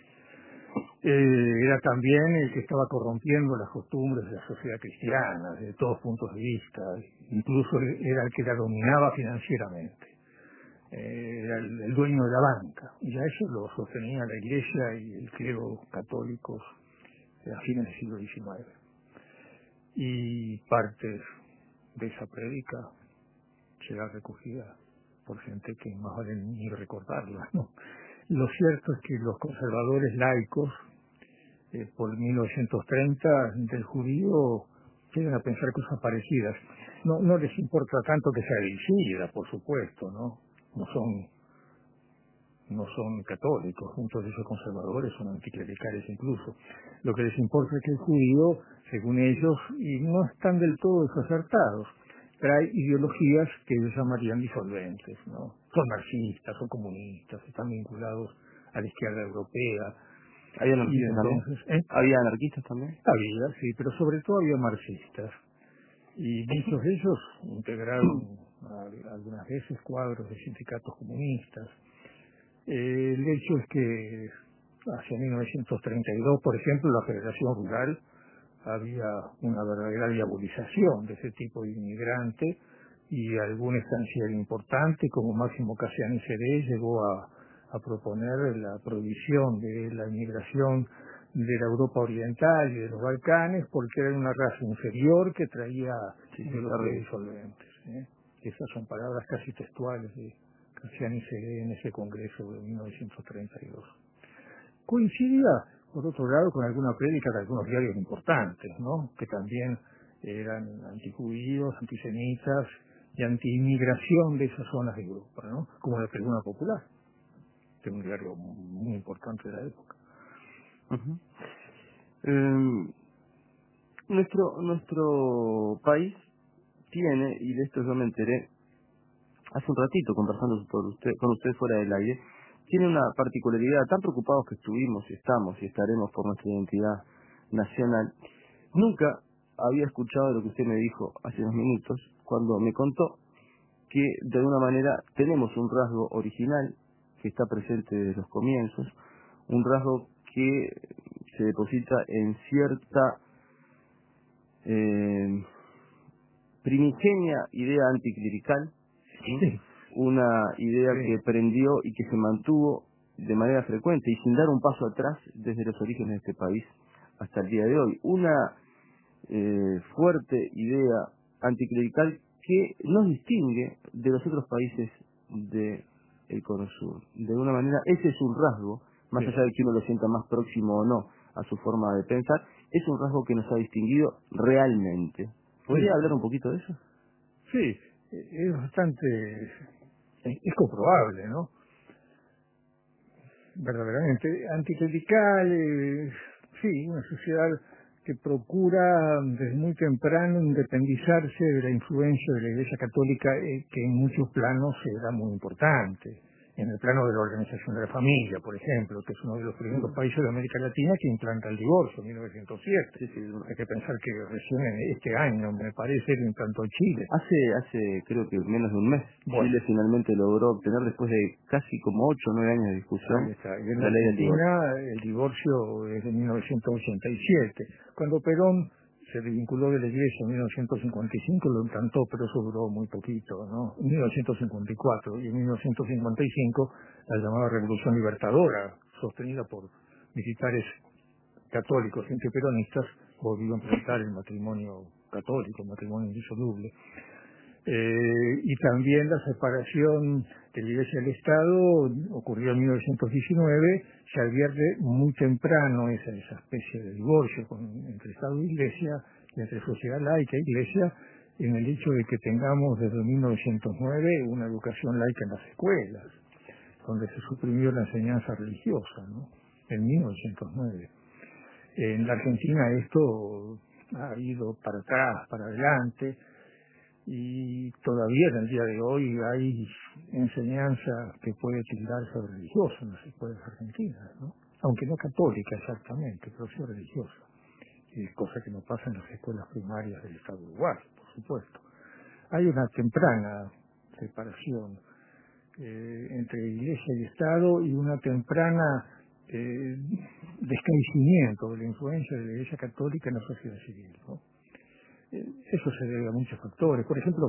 Eh, era también el que estaba corrompiendo las costumbres de la sociedad cristiana, desde todos puntos de vista. Incluso era el que la dominaba financieramente. eh, era el, el dueño de la banca. Ya eso lo sostenía la Iglesia y el clero católicos a fines del siglo diecinueve. Y parte de esa prédica será recogida por gente que más vale ni recordarla, ¿no? Lo cierto es que los conservadores laicos, eh, por mil novecientos treinta, del judío, llegan a pensar cosas parecidas. No, no les importa tanto que sea dirigida, por supuesto, ¿no? No son, no son católicos, muchos de esos conservadores son anticlericales incluso. Lo que les importa es que el judío, según ellos, y no están del todo desacertados, trae ideologías que ellos llamarían disolventes, ¿no? Son marxistas, son comunistas, están vinculados a la izquierda europea. ¿Había Y anarquistas entonces, también? ¿eh? ¿Había anarquistas también? Había, sí, pero sobre todo había marxistas. Y muchos de ellos integraron a- algunas veces cuadros de sindicatos comunistas. Eh, el hecho es que hacia mil novecientos treinta y dos, por ejemplo, la Federación Rural había una verdadera diabolización de ese tipo de inmigrante y algún estanciero importante como Máximo Cassiani Ceré llegó a, a proponer la prohibición de la inmigración de la Europa Oriental y de los Balcanes porque era una raza inferior que traía Sí, sí, ideologías disolventes. ¿eh? Esas son palabras casi textuales de Cassiani Ceré en ese congreso de mil novecientos treinta y dos. Coincidía, por otro lado, con alguna prédica de algunos diarios importantes, ¿no? Que también eran antijudíos, antisemitas y antiinmigración de esas zonas de Europa, ¿no? Como la Tribuna Popular, que es un diario muy importante de la época. Uh-huh. Eh, nuestro, nuestro país tiene, y de esto yo me enteré hace un ratito conversando por usted, con usted fuera del aire, tiene una particularidad. Tan preocupados que estuvimos, y estamos y estaremos por nuestra identidad nacional. Nunca había escuchado lo que usted me dijo hace unos minutos, cuando me contó que de alguna manera tenemos un rasgo original que está presente desde los comienzos, un rasgo que se deposita en cierta eh, primigenia idea anticlerical, ¿sí? Sí. Una idea Sí. que prendió y que se mantuvo de manera frecuente y sin dar un paso atrás desde los orígenes de este país hasta el día de hoy. Una eh, fuerte idea anticlerical que nos distingue de los otros países del Cono Sur. De alguna manera, ese es un rasgo, más Sí. allá de que uno lo sienta más próximo o no a su forma de pensar, es un rasgo que nos ha distinguido realmente. ¿Podría Sí. hablar un poquito de eso? Sí, es bastante, es, es comprobable, ¿no? Verdaderamente anticlerical, eh, sí, una sociedad que procura desde muy temprano independizarse de la influencia de la Iglesia Católica, eh, que en muchos planos era muy importante. En el plano de la organización de la familia, por ejemplo, que es uno de los primeros países de América Latina que implanta el divorcio en mil novecientos siete. Sí, sí. Hay que pensar que recién en este año, me parece, lo implantó Chile. Hace, hace creo que menos de un mes, Bueno, Chile finalmente logró obtener, después de casi como ocho o nueve años de discusión, ahí está. Y en la la ley del divorcio. Argentina el divorcio es de mil novecientos ochenta y siete. Cuando Perón se desvinculó de la Iglesia en mil novecientos cincuenta y cinco, lo implantó, pero eso duró muy poquito, ¿no? En mil novecientos cincuenta y cuatro y en mil novecientos cincuenta y cinco la llamada Revolución Libertadora, sostenida por militares católicos y antiperonistas, volvió a implantar el matrimonio católico, el matrimonio indisoluble. Eh, y también la separación de la Iglesia del Estado ocurrió en mil novecientos diecinueve, se advierte muy temprano esa, esa especie de divorcio con, entre Estado e Iglesia, y entre sociedad laica e Iglesia, en el hecho de que tengamos desde mil novecientos nueve una educación laica en las escuelas, donde se suprimió la enseñanza religiosa, ¿no? En mil novecientos nueve. En la Argentina esto ha ido para atrás, para adelante, y todavía en el día de hoy hay enseñanza que puede tildarse de religiosa en las escuelas argentinas, ¿no? Aunque no católica exactamente, pero sí religiosa, y cosa que no pasa en las escuelas primarias del Estado uruguayo, por supuesto. Hay una temprana separación eh, entre Iglesia y Estado y una temprana eh, descaecimiento de la influencia de la Iglesia Católica en la sociedad civil, ¿no? Eso se debe a muchos factores. Por ejemplo,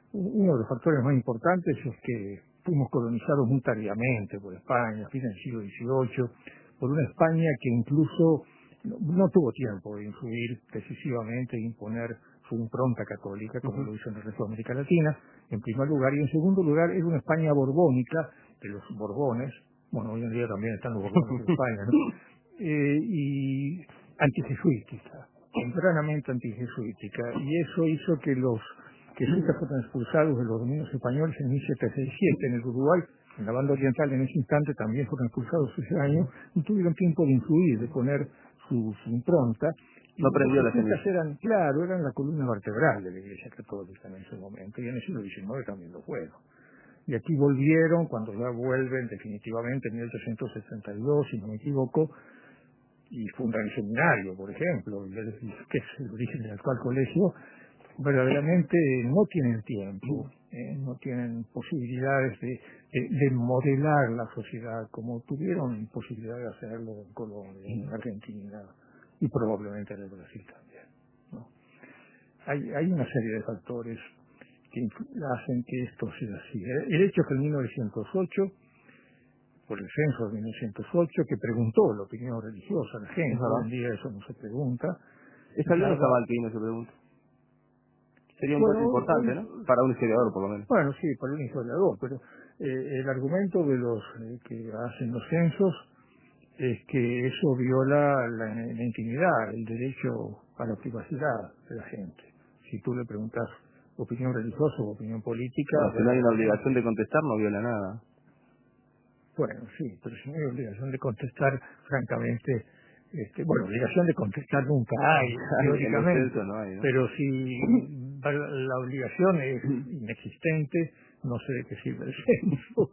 uno de los factores más importantes es que fuimos colonizados muy tardíamente por España, a fines del siglo dieciocho, por una España que incluso no, no tuvo tiempo de influir decisivamente e imponer su impronta católica, como uh-huh. lo hizo en el resto de América Latina, en primer lugar, y en segundo lugar era una España borbónica, de los Borbones, bueno, hoy en día también están los Borbones en España, ¿no? eh, y antijesuítica, tempranamente antijesuítica, y eso hizo que los jesuitas fueron expulsados de los dominios españoles en mil setecientos sesenta y siete, en el Uruguay, en la banda oriental en ese instante también fueron expulsados ese año, y tuvieron tiempo de influir, de poner su, su impronta. No aprendió la jesuitas eran, claro, eran la columna vertebral de la Iglesia Católica en ese momento, y en el siglo diecinueve también lo fueron. Y aquí volvieron, cuando ya vuelven definitivamente en mil ochocientos sesenta y dos, si no me equivoco, y fundan el seminario, por ejemplo, que es el origen del actual colegio, verdaderamente no tienen tiempo, eh, no tienen posibilidades de, de, de modelar la sociedad como tuvieron posibilidad de hacerlo en Colombia, en Argentina y probablemente en el Brasil también, ¿no? Hay, hay una serie de factores que hacen que esto sea así. El hecho que en mil novecientos ocho, por el censo de mil novecientos ocho, que preguntó la opinión religiosa a la gente, hoy en día eso no se pregunta. ¿Está bien o está mal que no se pregunte? Sería un bueno, importante, ¿no? Para un historiador, por lo menos. Bueno, sí, para un historiador, pero eh, el argumento de los eh, que hacen los censos es que eso viola la, la intimidad, el derecho a la privacidad de la gente. Si tú le preguntas opinión religiosa o opinión política... No, si no hay una obligación de contestar, no viola nada. Bueno, sí, pero si no hay obligación de contestar, francamente... Este, bueno, obligación de contestar nunca hay, teóricamente, no hay, ¿no? Pero si la obligación es inexistente, no sé de qué sirve el censo.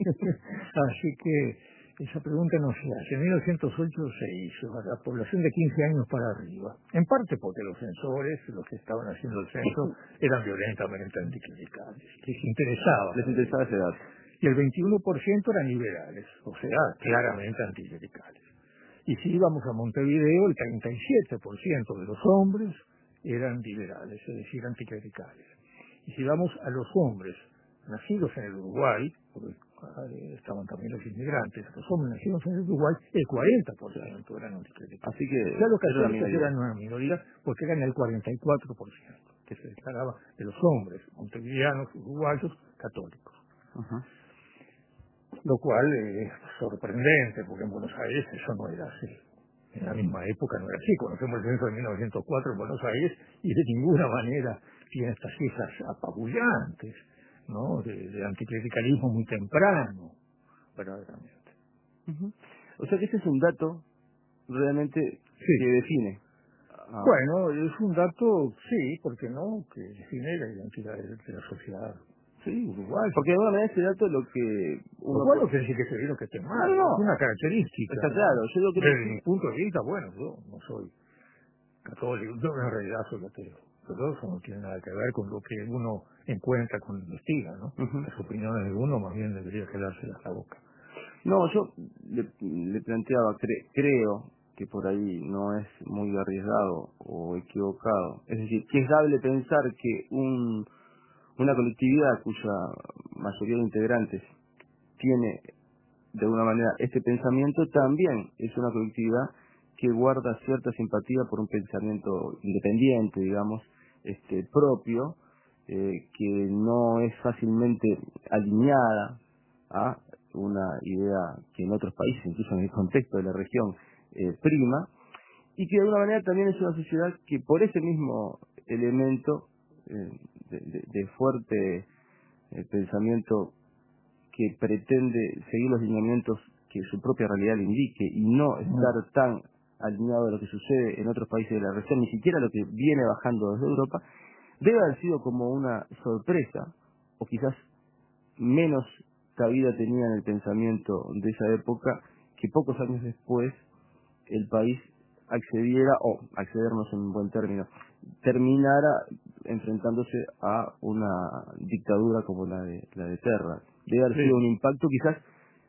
Así que esa pregunta no se hace. En mil novecientos ocho se hizo a la población de quince años para arriba, en parte porque los censores, los que estaban haciendo el censo, eran violentamente anticlericales, les interesaba. Les interesaba ese dato. Y el veintiuno por ciento eran liberales, o sea, claramente anticlericales. Y si íbamos a Montevideo, el treinta y siete por ciento de los hombres eran liberales, es decir, anticlericales. Y si vamos a los hombres nacidos en el Uruguay, porque estaban también los inmigrantes, los hombres nacidos en el Uruguay, el cuarenta por ciento eran anticlericales. Así que ya los católicos eran una minoría, porque eran el cuarenta y cuatro por ciento, que se declaraba de los hombres montevideanos, uruguayos, católicos. Uh-huh. Lo cual es sorprendente, porque en Buenos Aires eso no era así. En la misma época no era así. Conocemos el censo de mil novecientos cuatro en Buenos Aires y de ninguna manera tiene estas cifras apabullantes, ¿no? De, de anticlericalismo muy temprano, verdaderamente. Uh-huh. O sea que ese es un dato realmente sí. que define. Ah. Bueno, es un dato, sí, porque no, que define la identidad de, de la sociedad. Sí, Uruguay. Porque de alguna manera ese dato lo que... Uno Uruguay no quiere decir que esté bien o que esté mal. No, no. Es una característica. Está claro. Yo lo que Desde mi punto de vista, bueno, yo no soy católico, yo en realidad soy ateo. Pero eso no tiene nada que ver con lo que uno encuentra cuando investiga, ¿no? Uh-huh. Las opiniones de uno más bien debería quedárselas a la boca. No, yo le, le planteaba, cre, creo que por ahí no es muy arriesgado o equivocado. Es decir, que es dable pensar que un... una colectividad cuya mayoría de integrantes tiene de alguna manera este pensamiento, también es una colectividad que guarda cierta simpatía por un pensamiento independiente, digamos, este propio, eh, que no es fácilmente alineada a una idea que en otros países, incluso en el contexto de la región, eh, prima, y que de alguna manera también es una sociedad que por ese mismo elemento eh, de, de, de fuerte eh, pensamiento que pretende seguir los lineamientos que su propia realidad le indique y no estar tan alineado a lo que sucede en otros países de la región, ni siquiera lo que viene bajando desde Europa, debe haber sido como una sorpresa, o quizás menos cabida tenía en el pensamiento de esa época, que pocos años después el país accediera, o accedernos en un buen término, terminara enfrentándose a una dictadura como la de la de Terra. Debe haber sí. sido un impacto quizás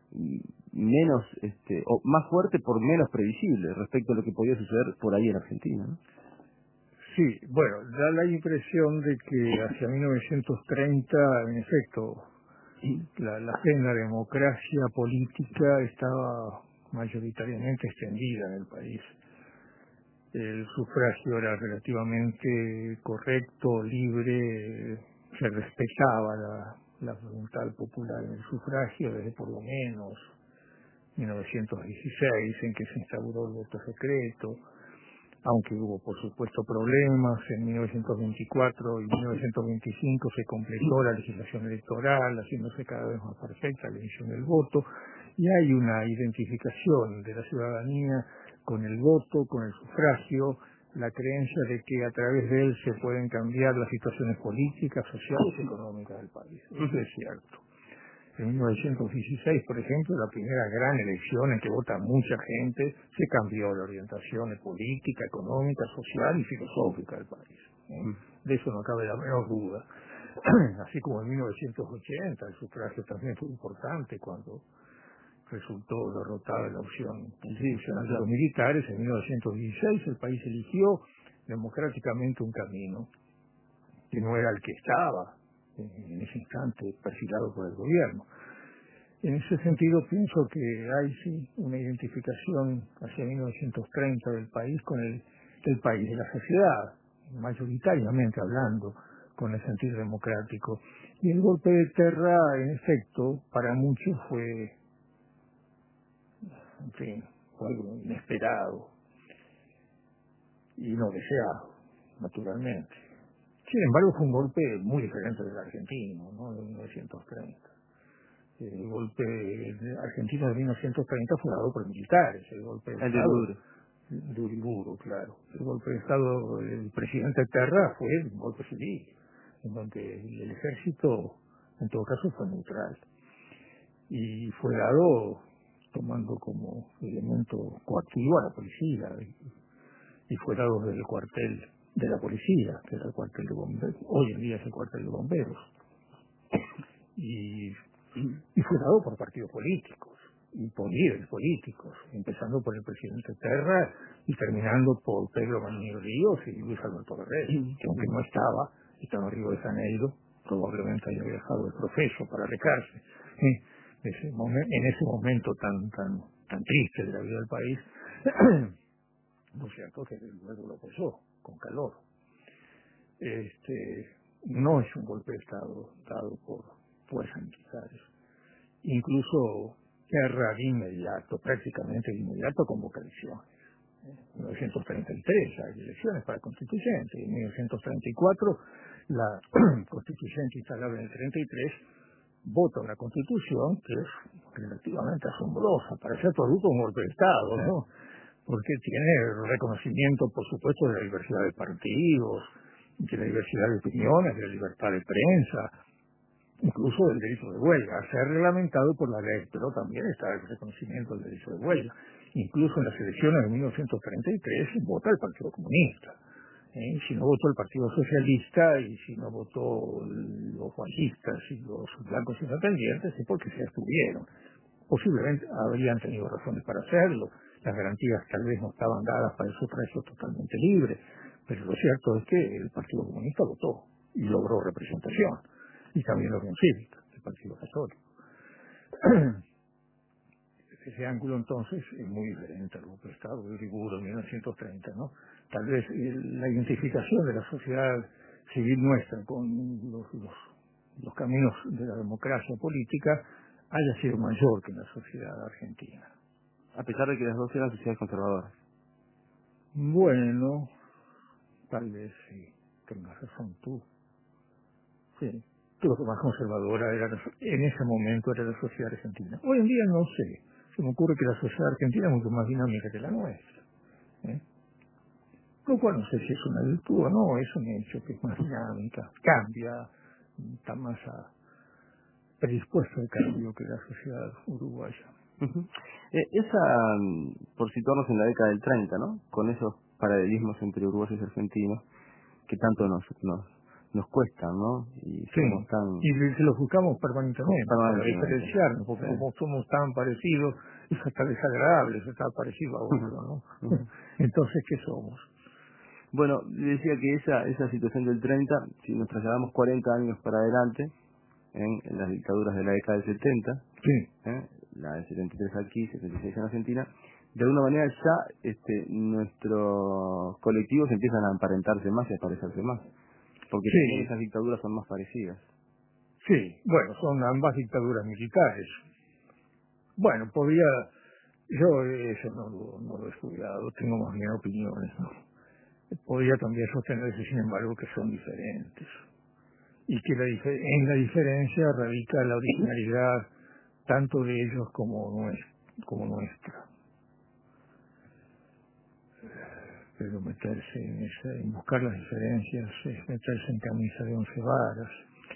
menos, este, o más fuerte por menos previsible respecto a lo que podía suceder por ahí en Argentina, ¿no? Sí, bueno, da la impresión de que hacia mil novecientos treinta, en efecto, la, la senda democracia política estaba mayoritariamente extendida en el país. El sufragio era relativamente correcto, libre, se respetaba la, la voluntad popular en el sufragio desde por lo menos mil novecientos dieciséis, en que se instauró el voto secreto, aunque hubo por supuesto problemas. En mil novecientos veinticuatro y mil novecientos veinticinco se completó la legislación electoral, haciéndose cada vez más perfecta la emisión del voto, y hay una identificación de la ciudadanía con el voto, con el sufragio, la creencia de que a través de él se pueden cambiar las situaciones políticas, sociales y económicas del país. Eso es cierto. En mil novecientos dieciséis, por ejemplo, la primera gran elección en que vota mucha gente, se cambió la orientación política, económica, social y filosófica del país. ¿eh? De eso no cabe la menor duda. Así como en mil novecientos ochenta el sufragio también fue importante cuando resultó derrotada la opción constitucional de los militares. En mil novecientos dieciséis el país eligió democráticamente un camino que no era el que estaba en ese instante perfilado por el gobierno. En ese sentido pienso que hay sí una identificación hacia mil novecientos treinta del país con el, el país, de la sociedad, mayoritariamente hablando, con el sentido democrático. Y el golpe de Terra, en efecto, para muchos fue, en fin, fue algo inesperado y no deseado, naturalmente. Sin embargo, fue un golpe muy diferente del argentino, ¿no? De mil novecientos treinta. El golpe argentino de mil novecientos treinta fue dado por militares, el golpe de El de Estado Uriburu. de Uriburu, claro. El golpe de Estado del presidente Terra fue un golpe civil, en donde el ejército, en todo caso, fue neutral. Y fue dado tomando como elemento coactivo a la policía, y, y fue dado desde el cuartel de la policía, que era el cuartel de bomberos, hoy en día es el cuartel de bomberos, y, y fue dado por partidos políticos y por líderes políticos, empezando por el presidente Terra y terminando por Pedro Manini Ríos y Luis Alberto Guerrero, que aunque no estaba, estaba en Río de Janeiro, probablemente haya viajado el profeso para recarse. ¿eh? Ese momen, en ese momento tan tan tan triste de la vida del país, ¿no es cierto?, que luego lo apoyó con calor. Este, no es un golpe de Estado dado por fuerzas militares. Incluso Terra de inmediato, prácticamente de inmediato, convoca elecciones. En mil novecientos treinta y tres hay elecciones para constituyente. En mil novecientos treinta y cuatro la constituyente instalada en el treinta y tres vota una constitución que es relativamente asombrosa para ser producto de un golpe de Estado, ¿no? Porque tiene reconocimiento, por supuesto, de la diversidad de partidos, de la diversidad de opiniones, de la libertad de prensa, incluso del derecho de huelga. Se ha reglamentado por la ley, pero también está el reconocimiento del derecho de huelga. Incluso en las elecciones de mil novecientos treinta y tres vota el Partido Comunista. ¿eh? Si no votó el Partido Socialista y si no votó los fascistas y los blancos independientes, es porque se abstuvieron. Posiblemente habrían tenido razones para hacerlo. Las garantías tal vez no estaban dadas para el sufragio totalmente libre, pero lo cierto es que el Partido Comunista votó y logró representación, y también la Unión Cívica, el Partido Católico. Ese ángulo entonces es muy diferente al golpe de Estado de Uriburu en mil novecientos treinta, ¿no? Tal vez la identificación de la sociedad civil nuestra con los, los, los caminos de la democracia política haya sido mayor que en la sociedad argentina. A pesar de que las dos eran sociedades conservadoras. Bueno, tal vez sí, tengas razón tú. Sí, creo que más conservadora era la, en ese momento era la sociedad argentina. Hoy en día no sé, se me ocurre que la sociedad argentina es mucho más dinámica que la nuestra. ¿eh? Lo cual no sé si es una virtud o no, es un hecho que es más dinámica, cambia, está más a, predispuesta al cambio que la sociedad uruguaya. Uh-huh. Eh, esa, por situarnos en la década del treinta, ¿no? Con esos paralelismos entre uruguayos y argentinos, que tanto nos nos, nos cuestan, ¿no? Y sí, somos tan... y se los buscamos permanentemente, permanentemente. para diferenciarnos, porque sí. Como somos tan parecidos, es hasta desagradable estar parecido a otro, ¿no? Uh-huh. Entonces, ¿qué somos? Bueno, le decía que esa esa situación del treinta, si nos trasladamos cuarenta años para adelante, en, en las dictaduras de la década del setenta, Sí. ¿eh? La del setenta y tres aquí, setenta y seis en Argentina, de alguna manera ya este, nuestros colectivos empiezan a emparentarse más y a parecerse más, porque también Sí, esas dictaduras son más parecidas. sí, bueno, son ambas dictaduras militares. Bueno, podía, yo eso no, lo- no lo he estudiado, tengo más bien opiniones, ¿no? Podría también sostenerse, sin embargo, que son diferentes. Y que la dife- en la diferencia radica la originalidad tanto de ellos como, nues- como nuestra. Pero meterse en, esa, en buscar las diferencias es meterse en camisa de once varas.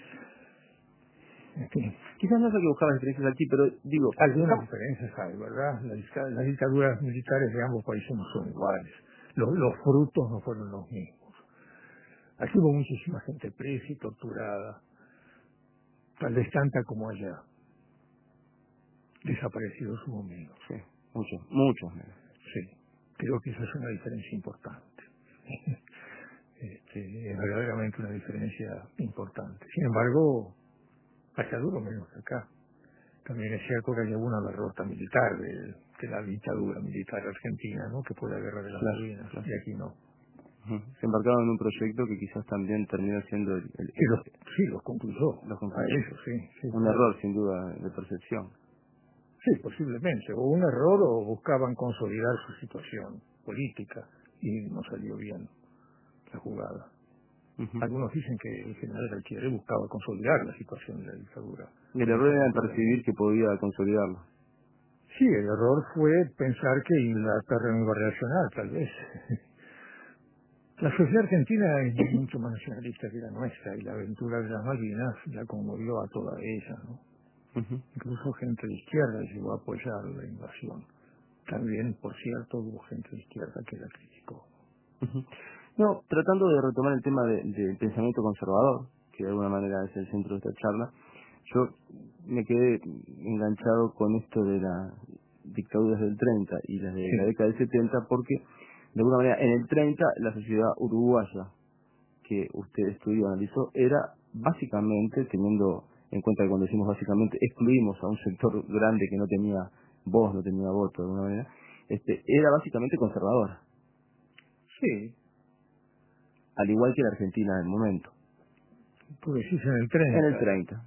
En fin, Quizás no hay que buscar las diferencias aquí, pero digo, algunas estamos- diferencias hay, ¿verdad? Las, dicta- las dictaduras militares de ambos países no son iguales. Los, los frutos no fueron los mismos. Aquí hubo muchísima gente presa y torturada, tal vez tanta como allá. Desaparecidos hubo menos. sí, muchos, muchos menos. Sí, creo que esa es una diferencia importante. Este, es verdaderamente una diferencia importante. Sin embargo, allá duró menos que acá. También es cierto que hay una derrota militar de, de la dictadura militar argentina, ¿no? Que fue la guerra de las Claro, Malvinas, claro. y aquí no. Ujú. Se embarcaron en un proyecto que quizás también terminó siendo el, el- Sí, los, sí, los concluyó. los A concluyó. eso, sí. sí Un claro. error, sin duda, de percepción. Sí, posiblemente. O un error o buscaban consolidar su situación política y no salió bien la jugada. Ujú. Algunos dicen que el general Galtieri buscaba consolidar la situación de la dictadura. Y el en error esa era en época. percibir que podía consolidarlo. Sí, el error fue pensar que Inglaterra no iba a reaccionar, tal vez. La sociedad argentina es mucho más nacionalista que la nuestra y la aventura de las Malvinas la conmovió a toda ella, ¿no? Ujú. Incluso gente de izquierda llegó a apoyar la invasión. También, por cierto, hubo gente de izquierda que la criticó. Ujú. No, tratando de retomar el tema de- del pensamiento conservador, que de alguna manera es el centro de esta charla, yo me quedé enganchado con esto de las dictaduras del treinta y las de la Sí, década del setenta, porque de alguna manera en el treinta la sociedad uruguaya que usted estudió, analizó, era básicamente, teniendo en cuenta que cuando decimos básicamente excluimos a un sector grande que no tenía voz, no tenía voto de alguna manera, este, era básicamente conservadora, sí, al igual que la Argentina del momento. tú decís en el En el treinta. treinta.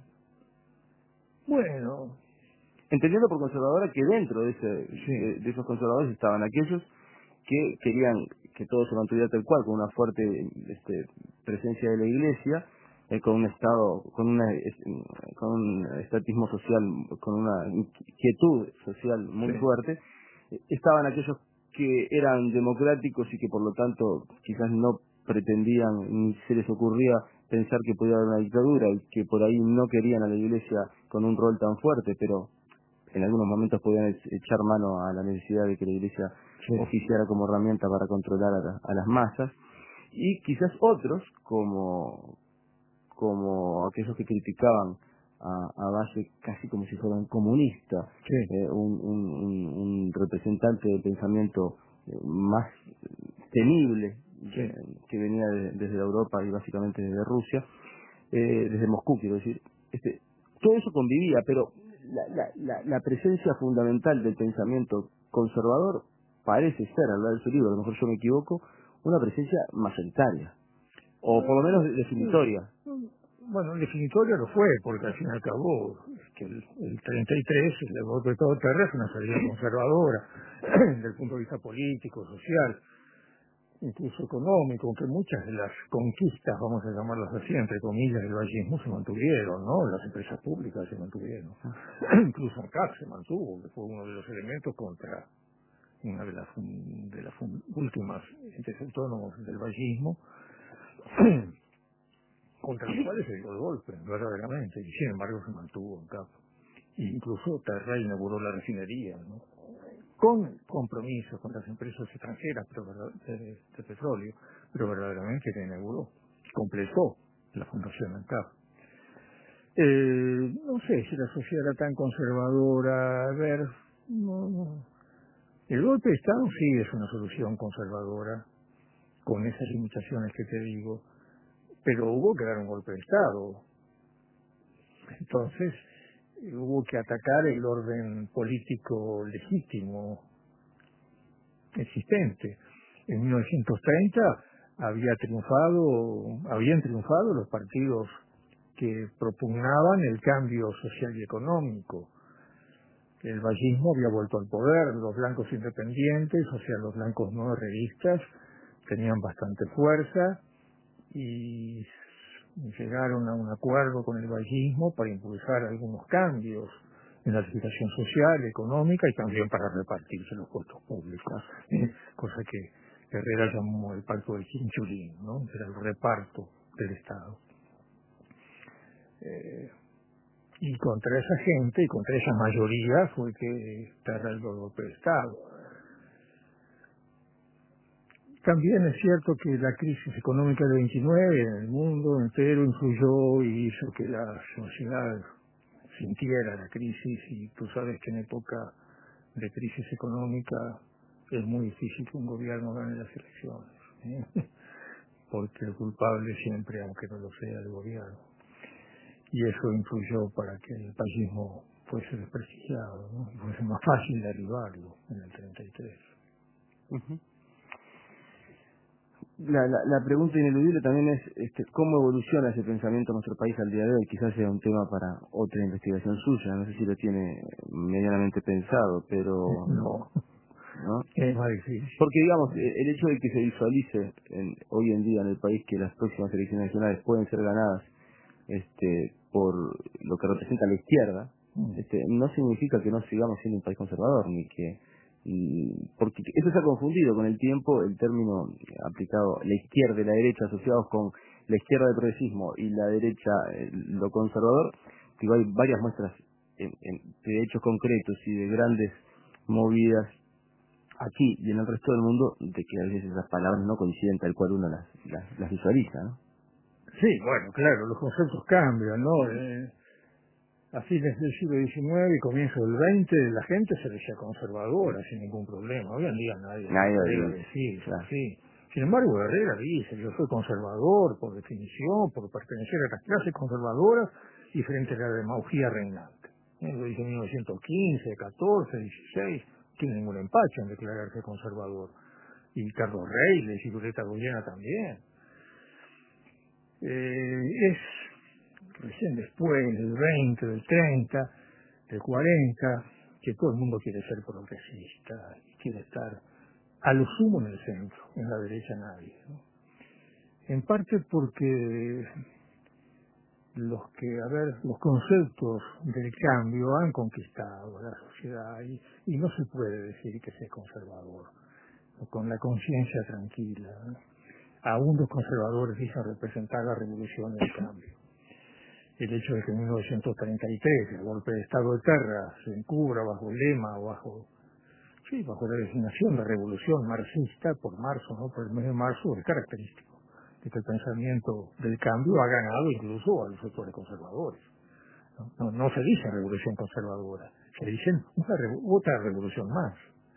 Bueno, Entendiendo por conservadora que dentro de, ese, sí, de, de esos conservadores estaban aquellos que querían que todo se mantuviera tal cual, con una fuerte este, presencia de la Iglesia, eh, con un estado, con una es- con un estatismo social, con una inquietud social muy sí, fuerte. Eh, estaban aquellos que eran democráticos y que por lo tanto quizás no pretendían ni se les ocurría pensar que podía haber una dictadura y que por ahí no querían a la Iglesia con un rol tan fuerte, pero en algunos momentos podían e- echar mano a la necesidad de que la Iglesia sí, oficiara como herramienta para controlar a, la- a las masas, y quizás otros, como, como aquellos que criticaban a, a Valle casi como si fuera un comunista, sí, eh, un, un, un- un representante del pensamiento eh, más temible sí. de- que venía de- desde Europa y básicamente desde Rusia, eh, desde Moscú quiero decir, este, todo eso convivía, pero la, la, la, la presencia fundamental del pensamiento conservador parece ser, al hablar de su libro, a lo mejor yo me equivoco, una presencia mayoritaria, o por lo menos de- definitoria. Bueno, en definitoria lo fue, porque al fin y al cabo, que el, el treinta y tres, el golpe de todo terra es una salida conservadora, desde el punto de vista político, social, incluso económico, aunque muchas de las conquistas, vamos a llamarlas así, entre comillas, del vallismo se mantuvieron, ¿no? Las empresas públicas se mantuvieron. Incluso ANCAP se mantuvo, que fue uno de los elementos contra una de las, fun- de las fun- últimas entes autónomos del vallismo, contra los cuales se dio el golpe, verdaderamente, y sin embargo se mantuvo ANCAP. E incluso Terra inauguró la refinería, ¿no? Con compromisos con las empresas extranjeras pero verdad- de, de petróleo, pero verdaderamente la inauguró, completó la fundación ANCAP. Eh, no sé si la sociedad era tan conservadora, a ver, no, no. El golpe de Estado sí es una solución conservadora, con esas limitaciones que te digo, pero hubo que dar un golpe de Estado. Entonces, hubo que atacar el orden político legítimo existente. En mil novecientos treinta había triunfado, habían triunfado los partidos que propugnaban el cambio social y económico. El vallismo había vuelto al poder, los blancos independientes, o sea, los blancos no revistas, tenían bastante fuerza y llegaron a un acuerdo con el vallismo para impulsar algunos cambios en la situación social, económica y también para repartirse los costos públicos, ¿eh? Cosa que Herrera llamó el pacto del Chinchulín, ¿no? Era el reparto del Estado. Eh, y contra esa gente y contra esa mayoría fue que Terra el golpe de Estado. También es cierto que la crisis económica del veintinueve en el mundo entero influyó y hizo que la sociedad sintiera la crisis, y tú sabes que en época de crisis económica es muy difícil que un gobierno gane las elecciones, ¿eh? Porque el culpable siempre, aunque no lo sea, el gobierno. Y eso influyó para que el paísmo fuese desprestigiado, ¿no? Y fuese más fácil derribarlo en el treinta y tres. Uh-huh. La, la, la pregunta ineludible también es este, cómo evoluciona ese pensamiento en nuestro país al día de hoy. Quizás sea un tema para otra investigación suya, no sé si lo tiene medianamente pensado, pero no, ¿no? Es más difícil. Porque digamos, el hecho de que se visualice en, hoy en día en el país que las próximas elecciones nacionales pueden ser ganadas este por lo que representa la izquierda, este no significa que no sigamos siendo un país conservador, ni que y porque eso se ha confundido con el tiempo, el término aplicado la izquierda y la derecha asociados con la izquierda del progresismo y la derecha eh, lo conservador. Digo, hay varias muestras en, en, de hechos concretos y de grandes movidas aquí y en el resto del mundo de que a veces esas palabras no coinciden tal cual uno las, las, las visualiza, ¿no? Sí, bueno, claro, los conceptos cambian, ¿no? Eh, a fines del siglo diecinueve y comienzo del veinte, la gente se decía conservadora sin ningún problema. Hoy en día nadie Nadie se lo atreve a dice, decir eso, claro. sí. Sin embargo, Herrera dice, yo soy conservador por definición, por pertenecer a las clases conservadoras y frente a la demagogia reinante. Eh, Lo dice en mil novecientos quince, catorce, dieciséis, no tiene ningún empacho en declararse conservador. Y Carlos Reyes y Violeta Goyena también. Eh, es recién después del veinte, del treinta, del cuarenta, que todo el mundo quiere ser progresista y quiere estar a lo sumo en el centro, en la derecha nadie, ¿no? En parte porque los que, a ver, los conceptos del cambio han conquistado a la sociedad y, y no se puede decir que sea conservador, con la conciencia tranquila, ¿no? Aún los conservadores dicen representar la revolución y el cambio. El hecho de que en mil novecientos treinta y tres el golpe de Estado de Terra se encubra bajo el lema o bajo, sí, bajo la designación de revolución marxista por marzo, ¿no? Por el mes de marzo, es característico de que el pensamiento del cambio ha ganado incluso a los sectores conservadores. No, no, no se dice revolución conservadora, se dice una revo- otra revolución más.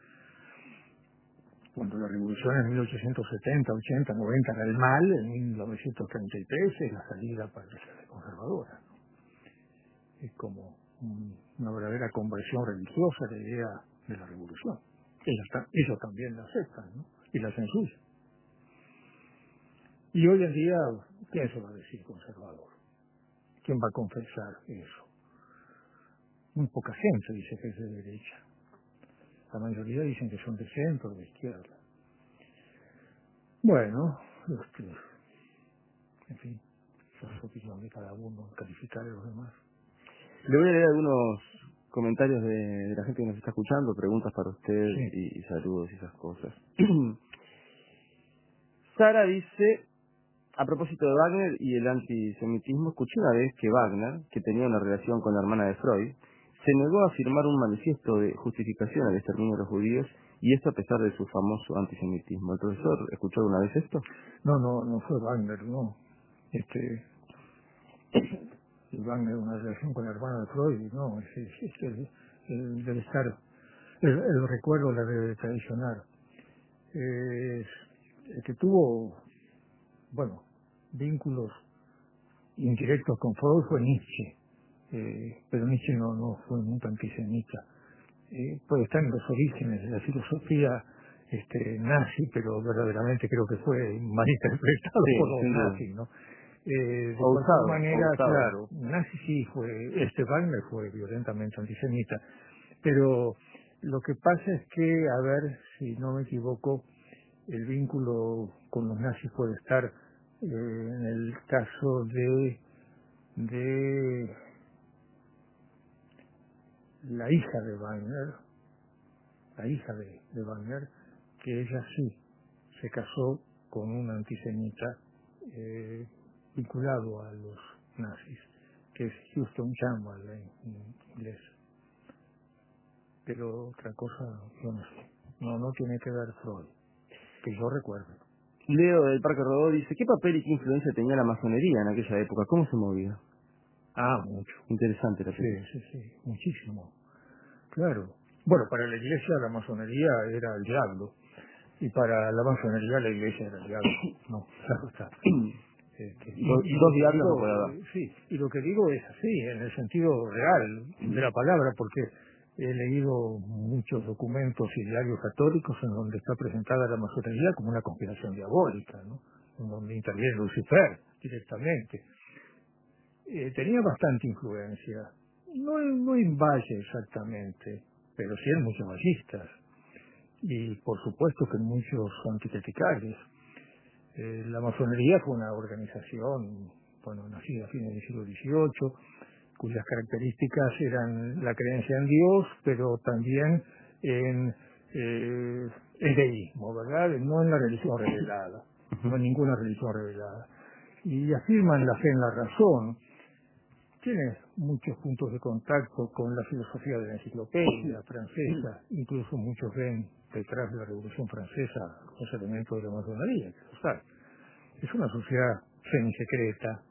Cuando la revolución en mil ochocientos setenta, ochenta, noventa era el mal, en mil novecientos treinta y tres es la salida para la clase conservadora. Es como un, una verdadera conversión religiosa de la idea de la revolución. Ellos, ta- ellos también la aceptan, ¿no? Y la hacen suya. Y hoy en día, ¿quién se va a decir conservador? ¿Quién va a confesar eso? Muy poca gente dice que es de derecha. La mayoría dicen que son de centro o de izquierda. Bueno, este, en fin, esa es la opinión de cada uno, calificar a los demás. Le voy a leer algunos comentarios de, de la gente que nos está escuchando, preguntas para usted Sí. y, y saludos y esas cosas. Sara dice, a propósito de Wagner y el antisemitismo, escuché una vez que Wagner, que tenía una relación con la hermana de Freud, se negó a firmar un manifiesto de justificación al exterminio de los judíos, y esto a pesar de su famoso antisemitismo. ¿El profesor escuchó alguna vez esto? No, no, no fue Wagner, no. Este, el Wagner, una relación con la hermana de Freud, no, es, es, es que el, el debe estar, el, el recuerdo la debe traicionar. Es, el que tuvo, bueno, vínculos indirectos con Freud fue Nietzsche, eh, pero Nietzsche no, no fue nunca antisemita. Eh, puede estar en los orígenes de la filosofía este, nazi, pero verdaderamente creo que fue malinterpretado Sí, por los sin duda. nazis, ¿no? Eh, de O cualquier usado, manera, o usado. claro, nazi sí fue, este Wagner fue violentamente antisemita, pero lo que pasa es que, a ver si no me equivoco, el vínculo con los nazis puede estar eh, en el caso de, de la hija de Wagner, la hija de, de Wagner, que ella sí se casó con un antisemita eh, vinculado a los nazis, que es Houston Chamberlain en inglés. Pero otra cosa, yo no sé. No, no tiene que ver Freud, que yo recuerdo. Leo del Parque Rodó dice, ¿qué papel y qué influencia tenía la masonería en aquella época? ¿Cómo se movía? Ah, mucho. Interesante la Sí, pregunta. sí, sí, muchísimo. Claro. Bueno, para la iglesia la masonería era el diablo, y para la masonería la iglesia era el diablo. No, claro está. Este, y, Dos, y lo dos que diablos no digo, puede haber. eh, sí, y lo que digo es así, en el sentido real de la palabra, porque he leído muchos documentos y diarios católicos en donde está presentada la masonería como una conspiración diabólica, ¿no? En donde interviene Lucifer directamente. Eh, tenía bastante influencia, no, en- no en Valle exactamente, pero sí en muchos vallistas, y por supuesto que en muchos anticlericales. Eh, la masonería fue una organización, bueno, nacida a fines del siglo dieciocho, cuyas características eran la creencia en Dios, pero también en eh, el deísmo, ¿verdad? No en la religión revelada, no en ninguna religión revelada. Y afirman la fe en la razón. Tiene muchos puntos de contacto con la filosofía de la enciclopedia francesa, incluso muchos ven detrás de la Revolución Francesa los elementos de la masonería, que los hay. Es una sociedad semisecreta,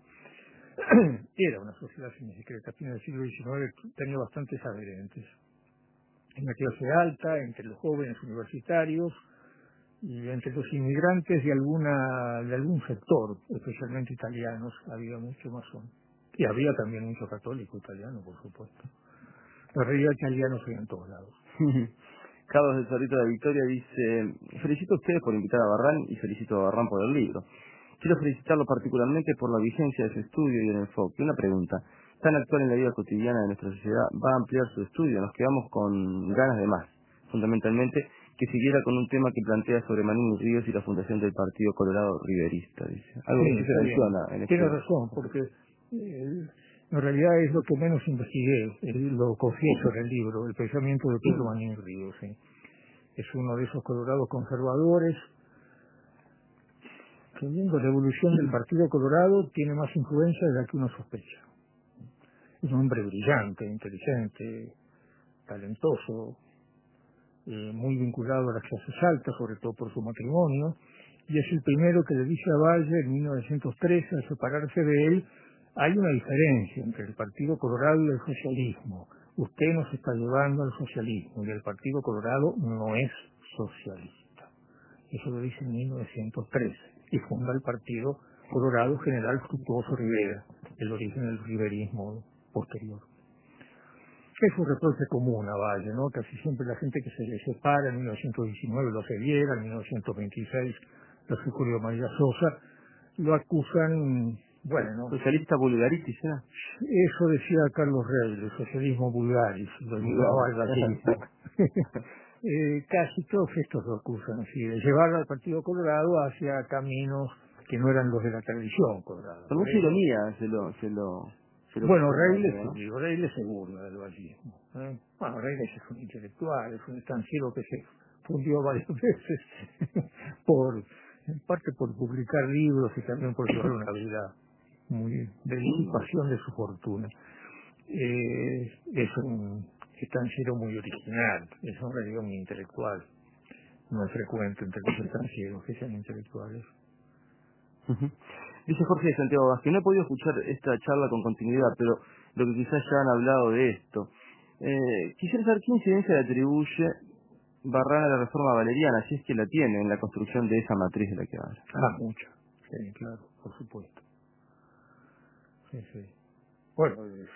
era una sociedad semisecreta, a fines del siglo diecinueve tenía bastantes adherentes. En la clase alta, entre los jóvenes universitarios y entre los inmigrantes de alguna de algún sector, especialmente italianos, había mucho masón. Y había también mucho católico italiano, por supuesto. La realidad italianos hay en todos lados. Carlos del Cerrito de Victoria dice, felicito a ustedes por invitar a Barrán y felicito a Barrán por el libro. Quiero felicitarlo particularmente por la vigencia de su estudio y el enfoque. Una pregunta, tan actual en la vida cotidiana de nuestra sociedad, ¿va a ampliar su estudio? Nos quedamos con ganas de más. Fundamentalmente, que siguiera con un tema que plantea sobre Manini Ríos y la fundación del Partido Colorado Riverista, dice. Algo Sí, que sí se está bien. menciona en este... Tiene razón, porque eh, en realidad es lo que menos investigué, eh, lo confieso en el libro, el pensamiento de Pedro Manini Ríos. ¿Sí? Es uno de esos colorados conservadores que viendo la evolución del Partido Colorado tiene más influencia de la que uno sospecha. Es un hombre brillante, inteligente, talentoso, eh, muy vinculado a las clases altas, sobre todo por su matrimonio, y es el primero que le dice a Valle en mil novecientos trece, al separarse de él, hay una diferencia entre el Partido Colorado y el socialismo. Usted nos está llevando al socialismo y el Partido Colorado no es socialista. Eso lo dice en mil novecientos trece y funda el Partido Colorado General Fructuoso Rivera, el origen del riverismo posterior. Es un reproche común a Valle, ¿no? Casi siempre la gente que se le separa en mil novecientos diecinueve lo Viera, en mil novecientos veintiséis lo hace Julio María Sosa, lo acusan, bueno, Socialista vulgaritis, ¿eh? eso decía Carlos Rey, el socialismo vulgaris, lo llevaba al vallismo. eh, casi todos estos lo acusan, sí, de llevar al Partido Colorado hacia caminos que no eran los de la tradición colorada. Con mucha ¿Eh? ironía se lo... Se lo, se lo Bueno, presenta, Reyles ¿no? sí, Reyles se burla del vallismo. ¿eh? Bueno, Reyles es un intelectual, es un estanciero que se fundió varias veces, por, en parte por publicar libros y también por llevar una vida muy de disipación de su fortuna. Eh, es un estanciero muy original, es un realidad muy intelectual. No es frecuente entre los estancieros que sean intelectuales. Ujú. Dice Jorge de Santiago Vázquez, no he podido escuchar esta charla con continuidad, pero lo que quizás ya han hablado de esto. Eh, quisiera saber qué incidencia le atribuye barrada la reforma valeriana, si es que la tiene en la construcción de esa matriz de la que habla. Ah, mucha. Sí, claro, por supuesto. Sí, sí. Bueno, es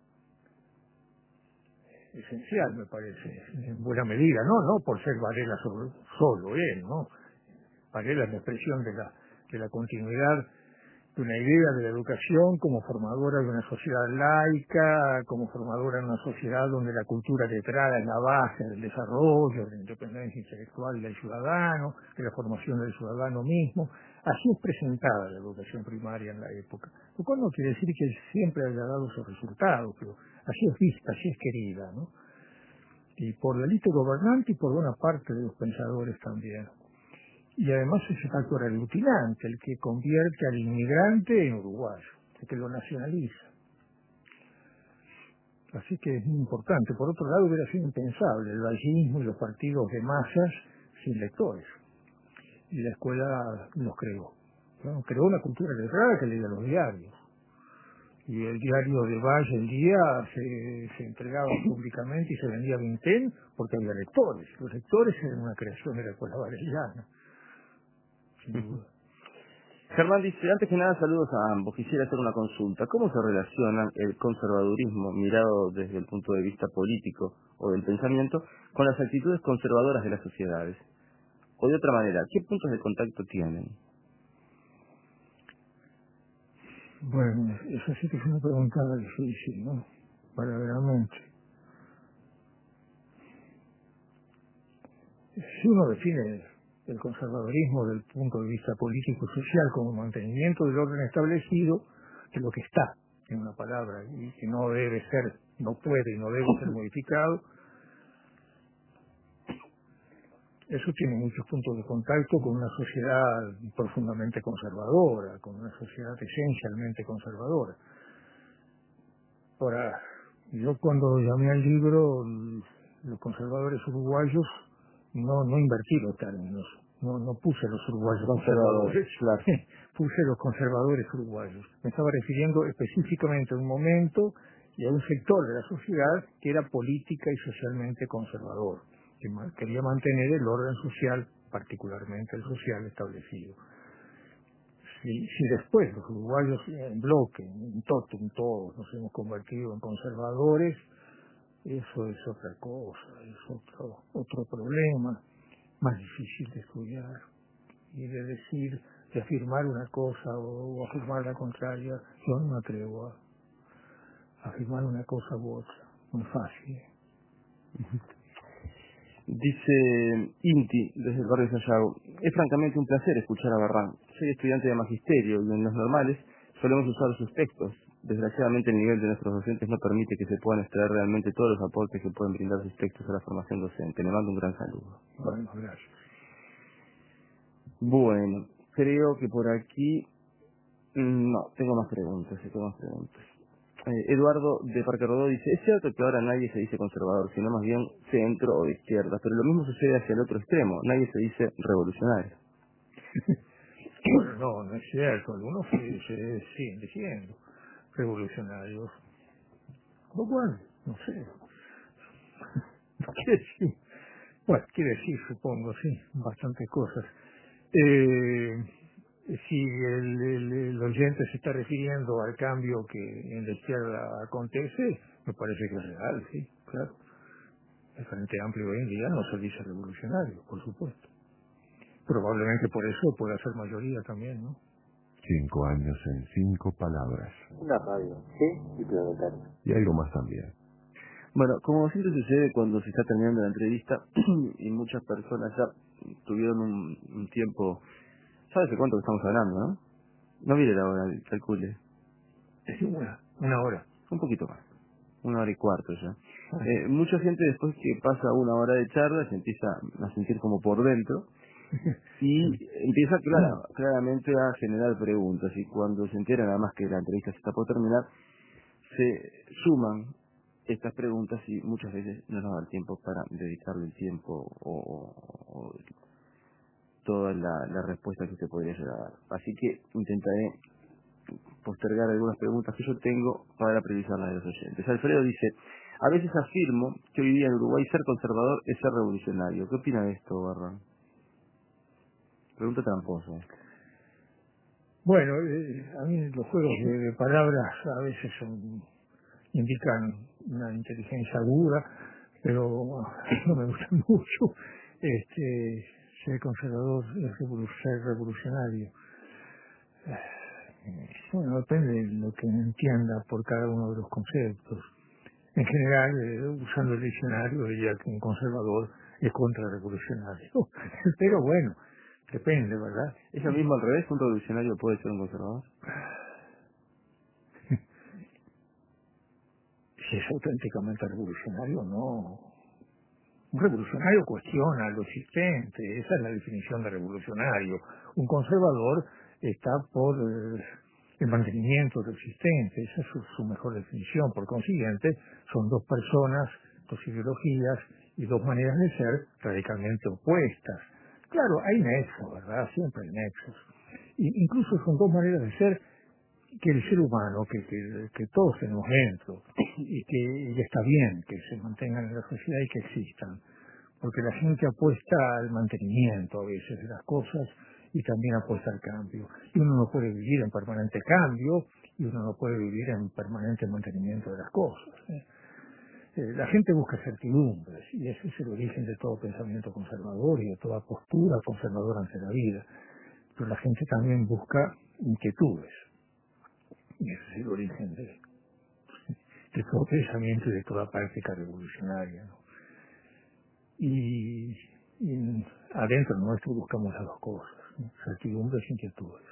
esencial, me parece, en buena medida, ¿no? No por ser Varela solo, solo él, ¿no? Varela es la expresión de la, de la continuidad de una idea de la educación como formadora de una sociedad laica, como formadora de una sociedad donde la cultura letrada es la base del desarrollo, de la independencia intelectual del ciudadano, de la formación del ciudadano mismo. Así es presentada la educación primaria en la época, lo cual no quiere decir que siempre haya dado esos resultados, pero así es vista, así es querida, ¿no? Y por la élite gobernante y por buena parte de los pensadores también. Y además ese factor aglutinante, el que convierte al inmigrante en uruguayo, el que lo nacionaliza. Así que es muy importante. Por otro lado, hubiera sido impensable el vallismo y los partidos de masas sin lectores. Y la escuela los creó. ¿No? Creó una cultura letrada que leía los diarios. Y el diario de Valle, el día, se, se entregaba públicamente y se vendía vintén porque había lectores. Los lectores eran una creación de la escuela valeriana. Sin duda. Germán dice, antes que nada, saludos a ambos. Quisiera hacer una consulta. ¿Cómo se relaciona el conservadurismo mirado desde el punto de vista político o del pensamiento con las actitudes conservadoras de las sociedades? O de otra manera, ¿qué puntos de contacto tienen? Bueno, eso sí que es una pregunta difícil, ¿no? Verdaderamente. Si uno define el conservadurismo desde el punto de vista político y social como mantenimiento del orden establecido, de lo que está, en una palabra, y que no debe ser, no puede y no debe ser modificado, eso tiene muchos puntos de contacto con una sociedad profundamente conservadora, con una sociedad esencialmente conservadora. Ahora, yo cuando llamé al libro Los conservadores uruguayos, no no invertí los términos, no no puse los uruguayos conservadores, claro. Puse los conservadores uruguayos. Me estaba refiriendo específicamente a un momento y a un sector de la sociedad que era política y socialmente conservador, que quería mantener el orden social, particularmente el social establecido. Si, si después los uruguayos en bloque, en totum, todos nos hemos convertido en conservadores, eso es otra cosa, es otro, otro problema, más difícil de estudiar. Y de decir, de afirmar una cosa o, o afirmar la contraria, yo no me atrevo a, a afirmar una cosa u otra, muy fácil. Dice Inti, desde el barrio Sayago, es francamente un placer escuchar a Barrán. Soy estudiante de magisterio y en los normales solemos usar sus textos. Desgraciadamente el nivel de nuestros docentes no permite que se puedan extraer realmente todos los aportes que pueden brindar sus textos a la formación docente. Le mando un gran saludo. Bueno, gracias. Bueno, creo que por aquí... No, tengo más preguntas, sí, tengo más preguntas. Eh, Eduardo de Parque Rodó dice, es cierto que ahora nadie se dice conservador, sino más bien centro o de izquierda, pero lo mismo sucede hacia el otro extremo, nadie se dice revolucionario. Bueno, no, no es cierto, algunos se, se siguen diciendo revolucionarios, lo cual, no sé, quiere decir, bueno, quiere decir, supongo, sí, bastantes cosas. Eh, si el, el, el oyente se está refiriendo al cambio que en la izquierda acontece, me parece que es real, sí, claro. El Frente Amplio hoy en día no se dice revolucionario, por supuesto. Probablemente por eso pueda ser mayoría también, ¿no? Cinco años en cinco palabras. Una radio, ¿sí? Y planetaria. Y algo más también. Bueno, como siempre sucede cuando se está terminando la entrevista y muchas personas ya tuvieron un, un tiempo, ¿sabes de cuánto que estamos hablando, no? No mire la hora, calcule. Es una, una hora. Un poquito más, una hora y cuarto ya. Eh, mucha gente después que pasa una hora de charla se empieza a sentir como por dentro y empieza clara, claramente a generar preguntas, y cuando se enteran además que la entrevista se está por terminar, se suman estas preguntas y muchas veces no nos da el tiempo para dedicarle el tiempo o, o, o toda la, la respuesta que usted podría llegar a dar. Así que intentaré postergar algunas preguntas que yo tengo para priorizar las de los oyentes. Alfredo dice, A veces afirmo que hoy día en Uruguay ser conservador es ser revolucionario. ¿Qué opina de esto, Barrón? Pregunta tramposa. Bueno, eh, a mí los juegos de, de palabras a veces son, indican una inteligencia aguda, pero no me gustan mucho. Este, ser conservador es revolu- ser revolucionario. Bueno, depende de lo que entienda por cada uno de los conceptos. En general, eh, usando el diccionario, diría que un conservador es contrarrevolucionario. Pero bueno, depende, ¿verdad? ¿Es lo mismo al revés? ¿Un revolucionario puede ser un conservador? Si es auténticamente revolucionario, no. Un revolucionario cuestiona lo existente, esa es la definición de revolucionario. Un conservador está por eh, el mantenimiento de lo existente, esa es su, su mejor definición. Por consiguiente, son dos personas, dos ideologías y dos maneras de ser radicalmente opuestas. Claro, hay nexos, ¿verdad? Siempre hay nexos. Y incluso son dos maneras de ser que el ser humano, que, que, que todos tenemos dentro, y que y está bien que se mantengan en la sociedad y que existan, porque la gente apuesta al mantenimiento a veces de las cosas y también apuesta al cambio. Y uno no puede vivir en permanente cambio y uno no puede vivir en permanente mantenimiento de las cosas. ¿eh? Eh, la gente busca certidumbres y ese es el origen de todo pensamiento conservador y de toda postura conservadora ante la vida. Pero la gente también busca inquietudes. Y ese es el origen de, de todo pensamiento y de toda práctica revolucionaria, ¿no? Y, y adentro nuestro buscamos las dos cosas, ¿no? Certidumbres e inquietudes.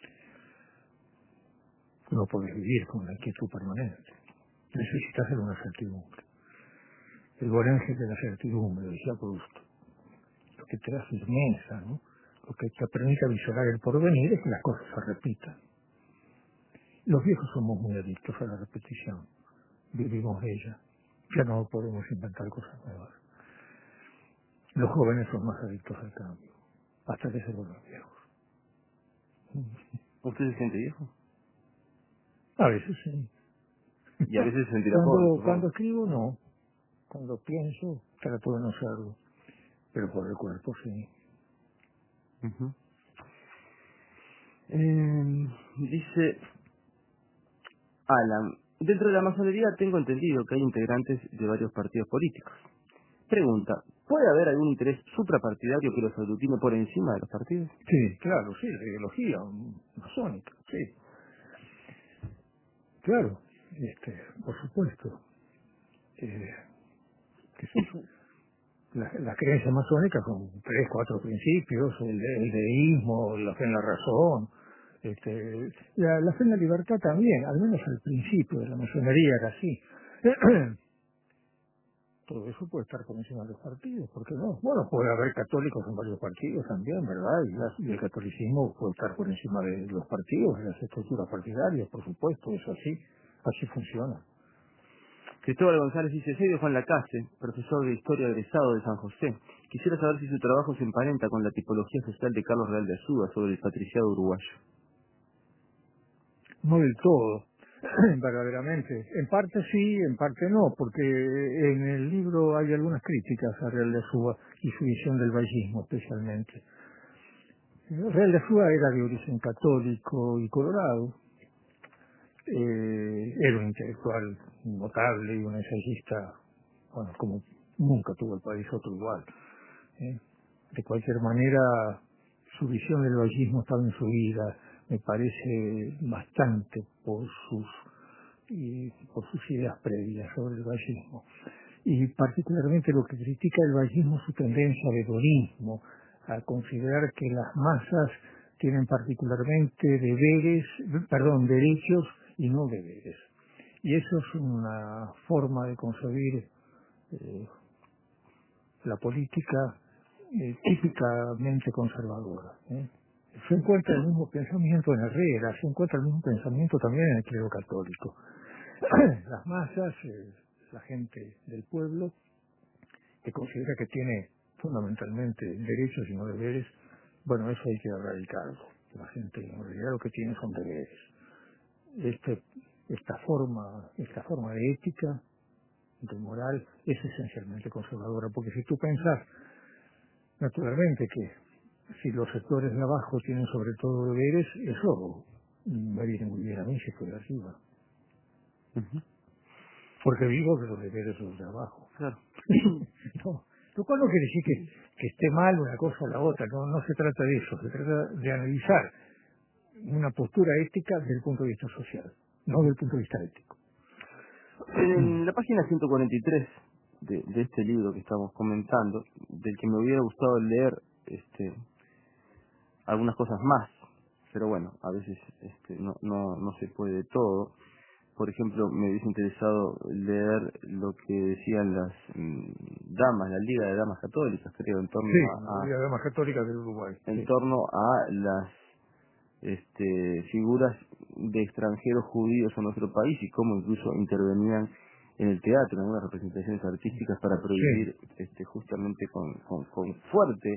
No puedes vivir con la inquietud permanente. Necesitas hacer una certidumbre. El buen ángel de la certidumbre, decía Proust. Lo que te da firmeza, ¿no? Lo que te permite visionar el porvenir es que las cosas se repitan. Los viejos somos muy adictos a la repetición. Vivimos de ella. Ya no podemos inventar cosas nuevas. Los jóvenes son más adictos al cambio, hasta que se vuelven viejos. ¿Usted se siente viejo? A veces sí. Y a veces se sentirá joven, Cuando, supongo. cuando escribo, no. Cuando pienso, trato de no serlo. Pero por el cuerpo, sí. Ujú. Eh, dice Alan, dentro de la masonería tengo entendido que hay integrantes de varios partidos políticos. Pregunta, ¿puede haber algún interés suprapartidario que los aglutine por encima de los partidos? Sí, claro, sí, la ideología masónica, sí. Claro, este, por supuesto. Eh, qué sé yo. La- Las creencias masónicas son tres, cuatro principios, el, el deísmo, la fe en la razón, este, la, la fe en la libertad también, al menos al principio de la masonería era así. Todo eso puede estar por encima de los partidos, ¿por qué no? Bueno, puede haber católicos en varios partidos también, ¿verdad? Y, la- y el catolicismo puede estar por encima de los partidos, de las estructuras partidarias, por supuesto, eso así, así funciona. Cristóbal González dice, soy de Juan Lacase, profesor de Historia egresado de San José. Quisiera saber si su trabajo se emparenta con la tipología social de Carlos Real de Azúa sobre el patriciado uruguayo. No del todo, verdaderamente. En parte sí, en parte no, porque en el libro hay algunas críticas a Real de Azúa y su visión del vallismo especialmente. Real de Azúa era de origen católico y colorado, eh, era un intelectual notable y un ensayista, bueno, como nunca tuvo el país otro igual. ¿eh? De cualquier manera, su visión del vallismo estaba en su vida, me parece bastante por sus y por sus ideas previas sobre el vallismo. Y particularmente lo que critica el vallismo es su tendencia al hedonismo, a considerar que las masas tienen particularmente deberes, perdón, derechos y no deberes. Y eso es una forma de concebir eh, la política eh, típicamente conservadora. ¿eh? Se encuentra el mismo pensamiento en Herrera, se encuentra el mismo pensamiento también en el clero católico. Las masas, eh, la gente del pueblo, que considera que tiene fundamentalmente derechos y no deberes, bueno, eso hay que erradicarlo. La gente en realidad lo que tiene son deberes. Este, esta forma, esta forma de ética de moral es esencialmente conservadora, porque si tú pensás, naturalmente, que si los sectores de abajo tienen sobre todo deberes, eso me viene muy bien a mí si estoy de arriba. Uh-huh. Porque digo que los deberes son los de abajo. Claro. No, lo cual no quiere decir que, que esté mal una cosa o la otra, no, no se trata de eso, se trata de analizar una postura ética desde el punto de vista social, no desde el punto de vista ético. En la página ciento cuarenta y tres de, de este libro que estamos comentando, del que me hubiera gustado leer este, algunas cosas más, pero bueno, a veces este, no, no, no se puede todo. Por ejemplo, me hubiese interesado leer lo que decían las mm, damas, la Liga de Damas Católicas, creo, en torno Sí, a, la Liga de Damas Católicas del Uruguay. en Sí. torno a las este, figuras de extranjeros judíos en nuestro país y cómo incluso intervenían en el teatro, en algunas representaciones artísticas para prohibir Sí. este, justamente con, con, con fuerte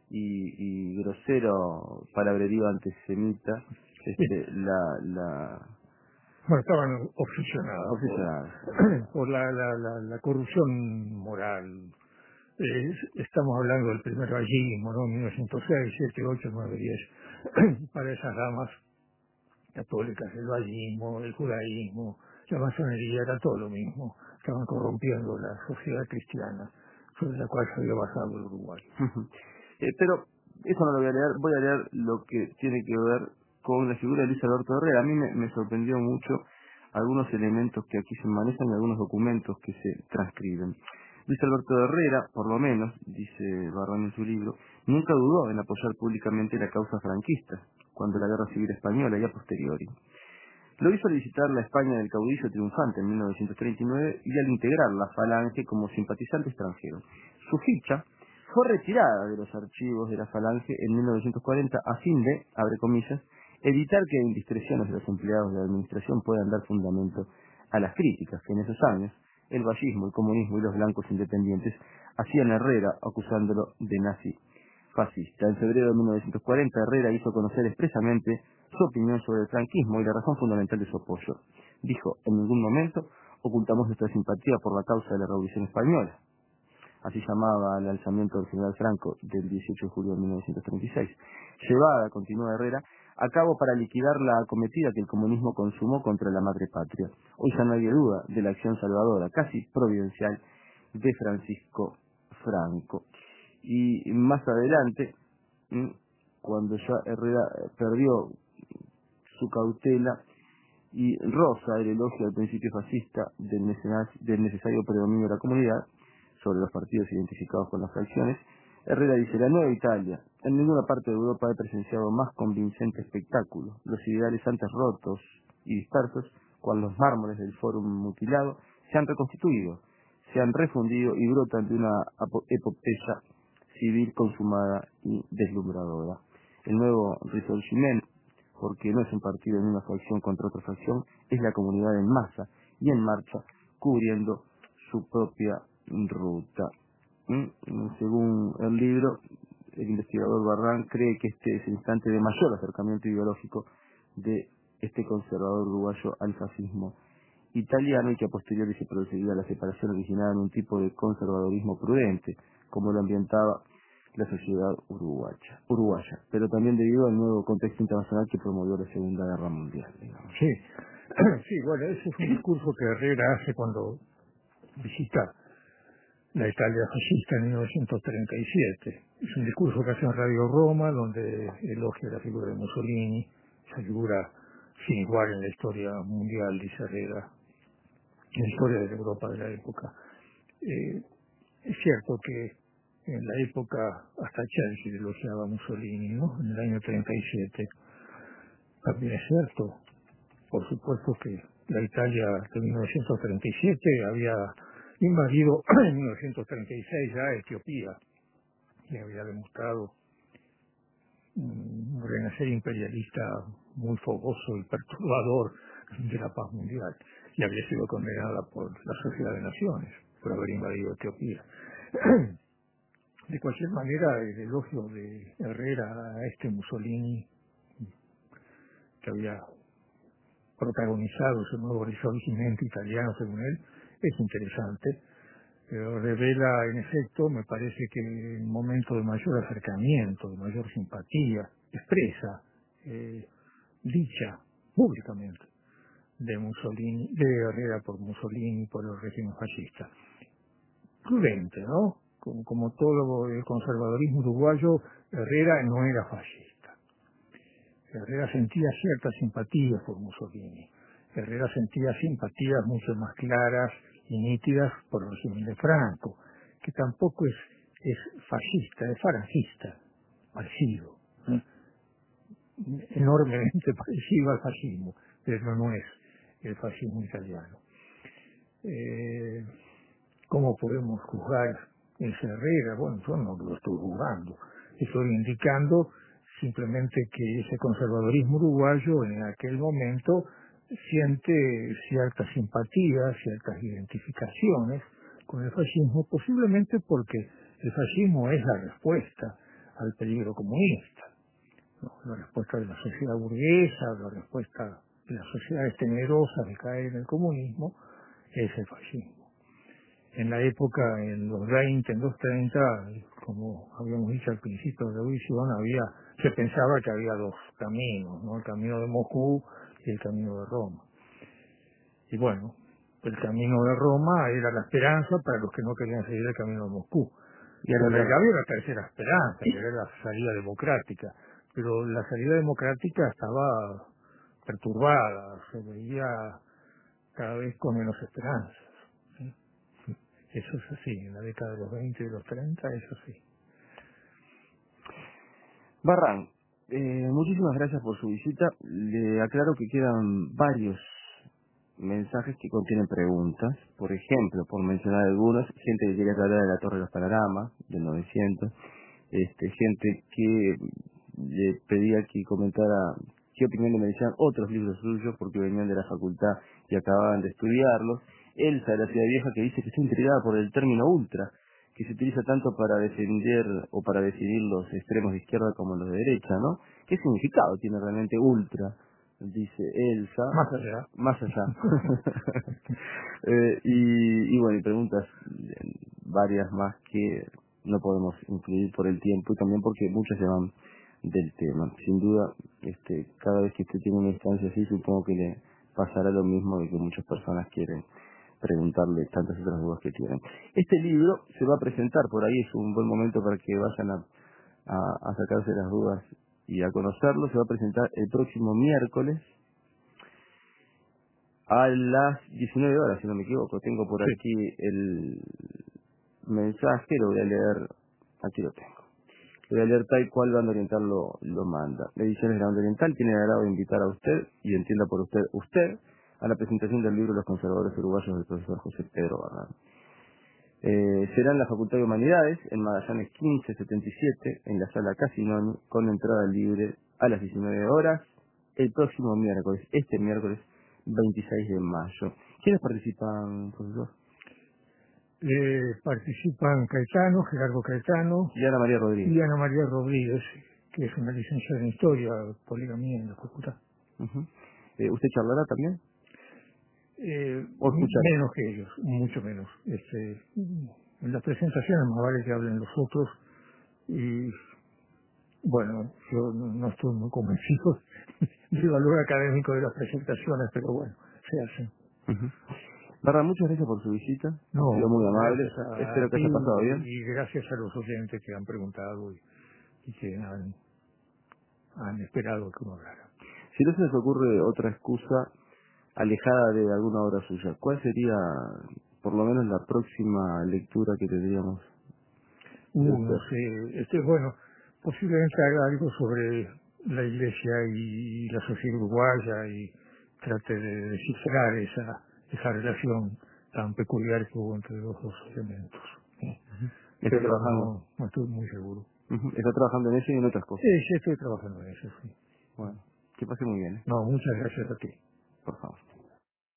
y, y grosero palabrerío antisemita este, Sí. la, la Bueno, estaban obsesionados obsesionadas. por, por la, la, la, la corrupción moral. Eh, estamos hablando del primer vallismo, ¿no? mil novecientos seis, siete, ocho, nueve, diez. Para esas damas católicas, el vallismo, el judaísmo, la masonería, era todo lo mismo. Estaban corrompiendo la sociedad cristiana sobre la cual se había basado el Uruguay. eh, pero eso no lo voy a leer, voy a leer lo que tiene que ver con la figura de Luis Alberto Herrera. A mí me, me sorprendió mucho algunos elementos que aquí se manejan y algunos documentos que se transcriben. Luis Alberto Herrera, por lo menos, dice Barrón en su libro, nunca dudó en apoyar públicamente la causa franquista, cuando la Guerra Civil Española y a posteriori. Lo hizo al visitar la España del caudillo triunfante en mil novecientos treinta y nueve y al integrar la Falange como simpatizante extranjero. Su ficha fue retirada de los archivos de la Falange en mil novecientos cuarenta a fin de, abre comillas, evitar que indiscreciones de los empleados de la administración puedan dar fundamento a las críticas que en esos años el vallismo, el comunismo y los blancos independientes hacían a Herrera acusándolo de nazi fascista. En febrero de mil novecientos cuarenta, Herrera hizo conocer expresamente su opinión sobre el franquismo y la razón fundamental de su apoyo. Dijo, en ningún momento ocultamos nuestra simpatía por la causa de la Revolución Española. Así llamaba al alzamiento del general Franco del dieciocho de julio de mil novecientos treinta y seis. Llevada, continúa Herrera, a cabo para liquidar la acometida que el comunismo consumó contra la madre patria. Hoy ya no hay duda de la acción salvadora, casi providencial, de Francisco Franco. Y más adelante, cuando ya Herrera perdió su cautela y roza el elogio al principio fascista del, del necesario predominio de la comunidad sobre los partidos identificados con las fracciones, Herrera dice, la nueva Italia, en ninguna parte de Europa he presenciado más convincente espectáculo. Los ideales antes rotos y dispersos, con los mármoles del fórum mutilado, se han reconstituido, se han refundido y brotan de una epopeya civil consumada y deslumbradora. El nuevo Risorgimento, porque no es un partido en una facción contra otra facción, es la comunidad en masa y en marcha, cubriendo su propia ruta. ¿Mm? Según el libro, el investigador Barrán cree que este es el instante de mayor acercamiento ideológico de este conservador uruguayo al fascismo italiano y que a posteriori se produciría la separación originada en un tipo de conservadorismo prudente, como lo ambientaba la sociedad uruguaya, uruguaya, pero también debido al nuevo contexto internacional que promovió la Segunda Guerra Mundial, digamos. Sí, sí, bueno, ese es un discurso que Herrera hace cuando visita la Italia fascista en mil novecientos treinta y siete. Es un discurso que hace en Radio Roma, donde elogia la figura de Mussolini, esa figura sin igual en la historia mundial, dice Herrera, en la historia de la Europa de la época. Eh, es cierto que en la época hasta Churchill elogiaba a Mussolini, ¿no? En el año treinta y siete. También es cierto, por supuesto, que la Italia de mil novecientos treinta y siete había invadido en mil novecientos treinta y seis ya Etiopía y había demostrado un renacer imperialista muy fogoso y perturbador de la paz mundial, y había sido condenada por la Sociedad de Naciones por haber invadido Etiopía. De cualquier manera, el elogio de Herrera a este Mussolini, que había protagonizado ese nuevo risorgimento italiano, según él, es interesante, pero revela, en efecto, me parece que en un momento de mayor acercamiento, de mayor simpatía, expresa, eh, dicha públicamente de Mussolini, de Herrera por Mussolini, por el régimen fascista. Prudente, ¿no? Como, como todo el conservadorismo uruguayo, Herrera no era fascista. Herrera sentía ciertas simpatías por Mussolini. Herrera sentía simpatías mucho más claras y nítidas por el régimen de Franco, que tampoco es, es fascista, es farangista, parecido, ¿eh? enormemente parecido al fascismo, pero no es el fascismo italiano. Eh, ¿Cómo podemos juzgar ese Herrera? Bueno, yo no lo estoy juzgando, estoy indicando simplemente que ese conservadorismo uruguayo en aquel momento siente ciertas simpatías, ciertas identificaciones con el fascismo, posiblemente porque el fascismo es la respuesta al peligro comunista, ¿no? La respuesta de la sociedad burguesa, la respuesta de las sociedades temerosas de caer en el comunismo, es el fascismo. En la época, en los veinte, en los treinta, como habíamos dicho al principio de la audición, había, se pensaba que había dos caminos, ¿no? El camino de Moscú y el camino de Roma. Y bueno, el camino de Roma era la esperanza para los que no querían seguir el camino de Moscú. Y en realidad había una tercera esperanza, que era la salida democrática. Pero la salida democrática estaba perturbada, se veía cada vez con menos esperanzas. ¿Sí? Eso es así, en la década de los veinte y de los treinta, eso sí. Barran, eh, muchísimas gracias por su visita. Le aclaro que quedan varios mensajes que contienen preguntas. Por ejemplo, por mencionar algunos, gente que quería hablar de la Torre de los Panoramas, del novecientos, este, gente que le pedía que comentara qué opinión le merecían otros libros suyos porque venían de la facultad y acababan de estudiarlos. Elsa de la Ciudad Vieja, que dice que está intrigada por el término ultra, que se utiliza tanto para defender o para definir los extremos de izquierda como los de derecha, ¿no? ¿Qué significado tiene realmente ultra? Dice Elsa. Más allá. Más allá. eh, y, y bueno, y preguntas varias más que no podemos incluir por el tiempo y también porque muchas se van del tema. Sin duda, este, cada vez que usted tiene una instancia así, supongo que le pasará lo mismo de que muchas personas quieren preguntarle tantas otras dudas que tienen. Este libro se va a presentar por ahí, es un buen momento para que vayan a, a, a sacarse las dudas y a conocerlo. Se va a presentar el próximo miércoles a las diecinueve horas, si no me equivoco. Tengo por Sí. aquí el mensaje, lo voy a leer, aquí lo tengo. Lo voy a leer tal cual Banda Oriental lo, lo manda. La edición es la Banda Oriental, tiene el agrado de invitar a usted, y entienda por usted, usted, a la presentación del libro Los Conservadores Uruguayos del profesor José Pedro Barran. Eh, será en la Facultad de Humanidades, en Magallanes quince setenta y siete, en la sala Casinoni, con entrada libre a las diecinueve horas, el próximo miércoles, este miércoles veintiséis de mayo. ¿Quiénes participan, profesor? Eh, participan Caetano, Gerardo Caetano Y Ana María Rodríguez. y Ana María Rodríguez, que es una licenciada en Historia, colega mía en la facultad. Uh-huh. eh, ¿Usted charlará también? Eh, ¿O escuchará? menos que ellos, mucho menos. Este, en las presentaciones más vale que hablen los otros y bueno, yo no, no estoy muy convencido del valor académico de las presentaciones, pero bueno, se hacen. Uh-huh. Barra, muchas gracias por su visita, No, ha sido muy amable, gracias a, espero a que ti haya pasado bien. y gracias a los oyentes que han preguntado y, y que han, han esperado que uno hablara. Si no se les ocurre otra excusa alejada de alguna obra suya, ¿cuál sería por lo menos la próxima lectura que tendríamos de Uh, no usted? sé, este, bueno, posiblemente haga algo sobre la iglesia y la sociedad uruguaya y trate de descifrar esa, esa relación tan peculiar que hubo entre los dos elementos. ¿Sí? ¿Está Pero trabajando? no, no estoy muy seguro. Uh-huh. ¿Está trabajando en eso y en otras cosas? Sí, sí estoy trabajando en eso, sí. Bueno, que pase muy bien, ¿eh? No, muchas gracias a ti. Por favor.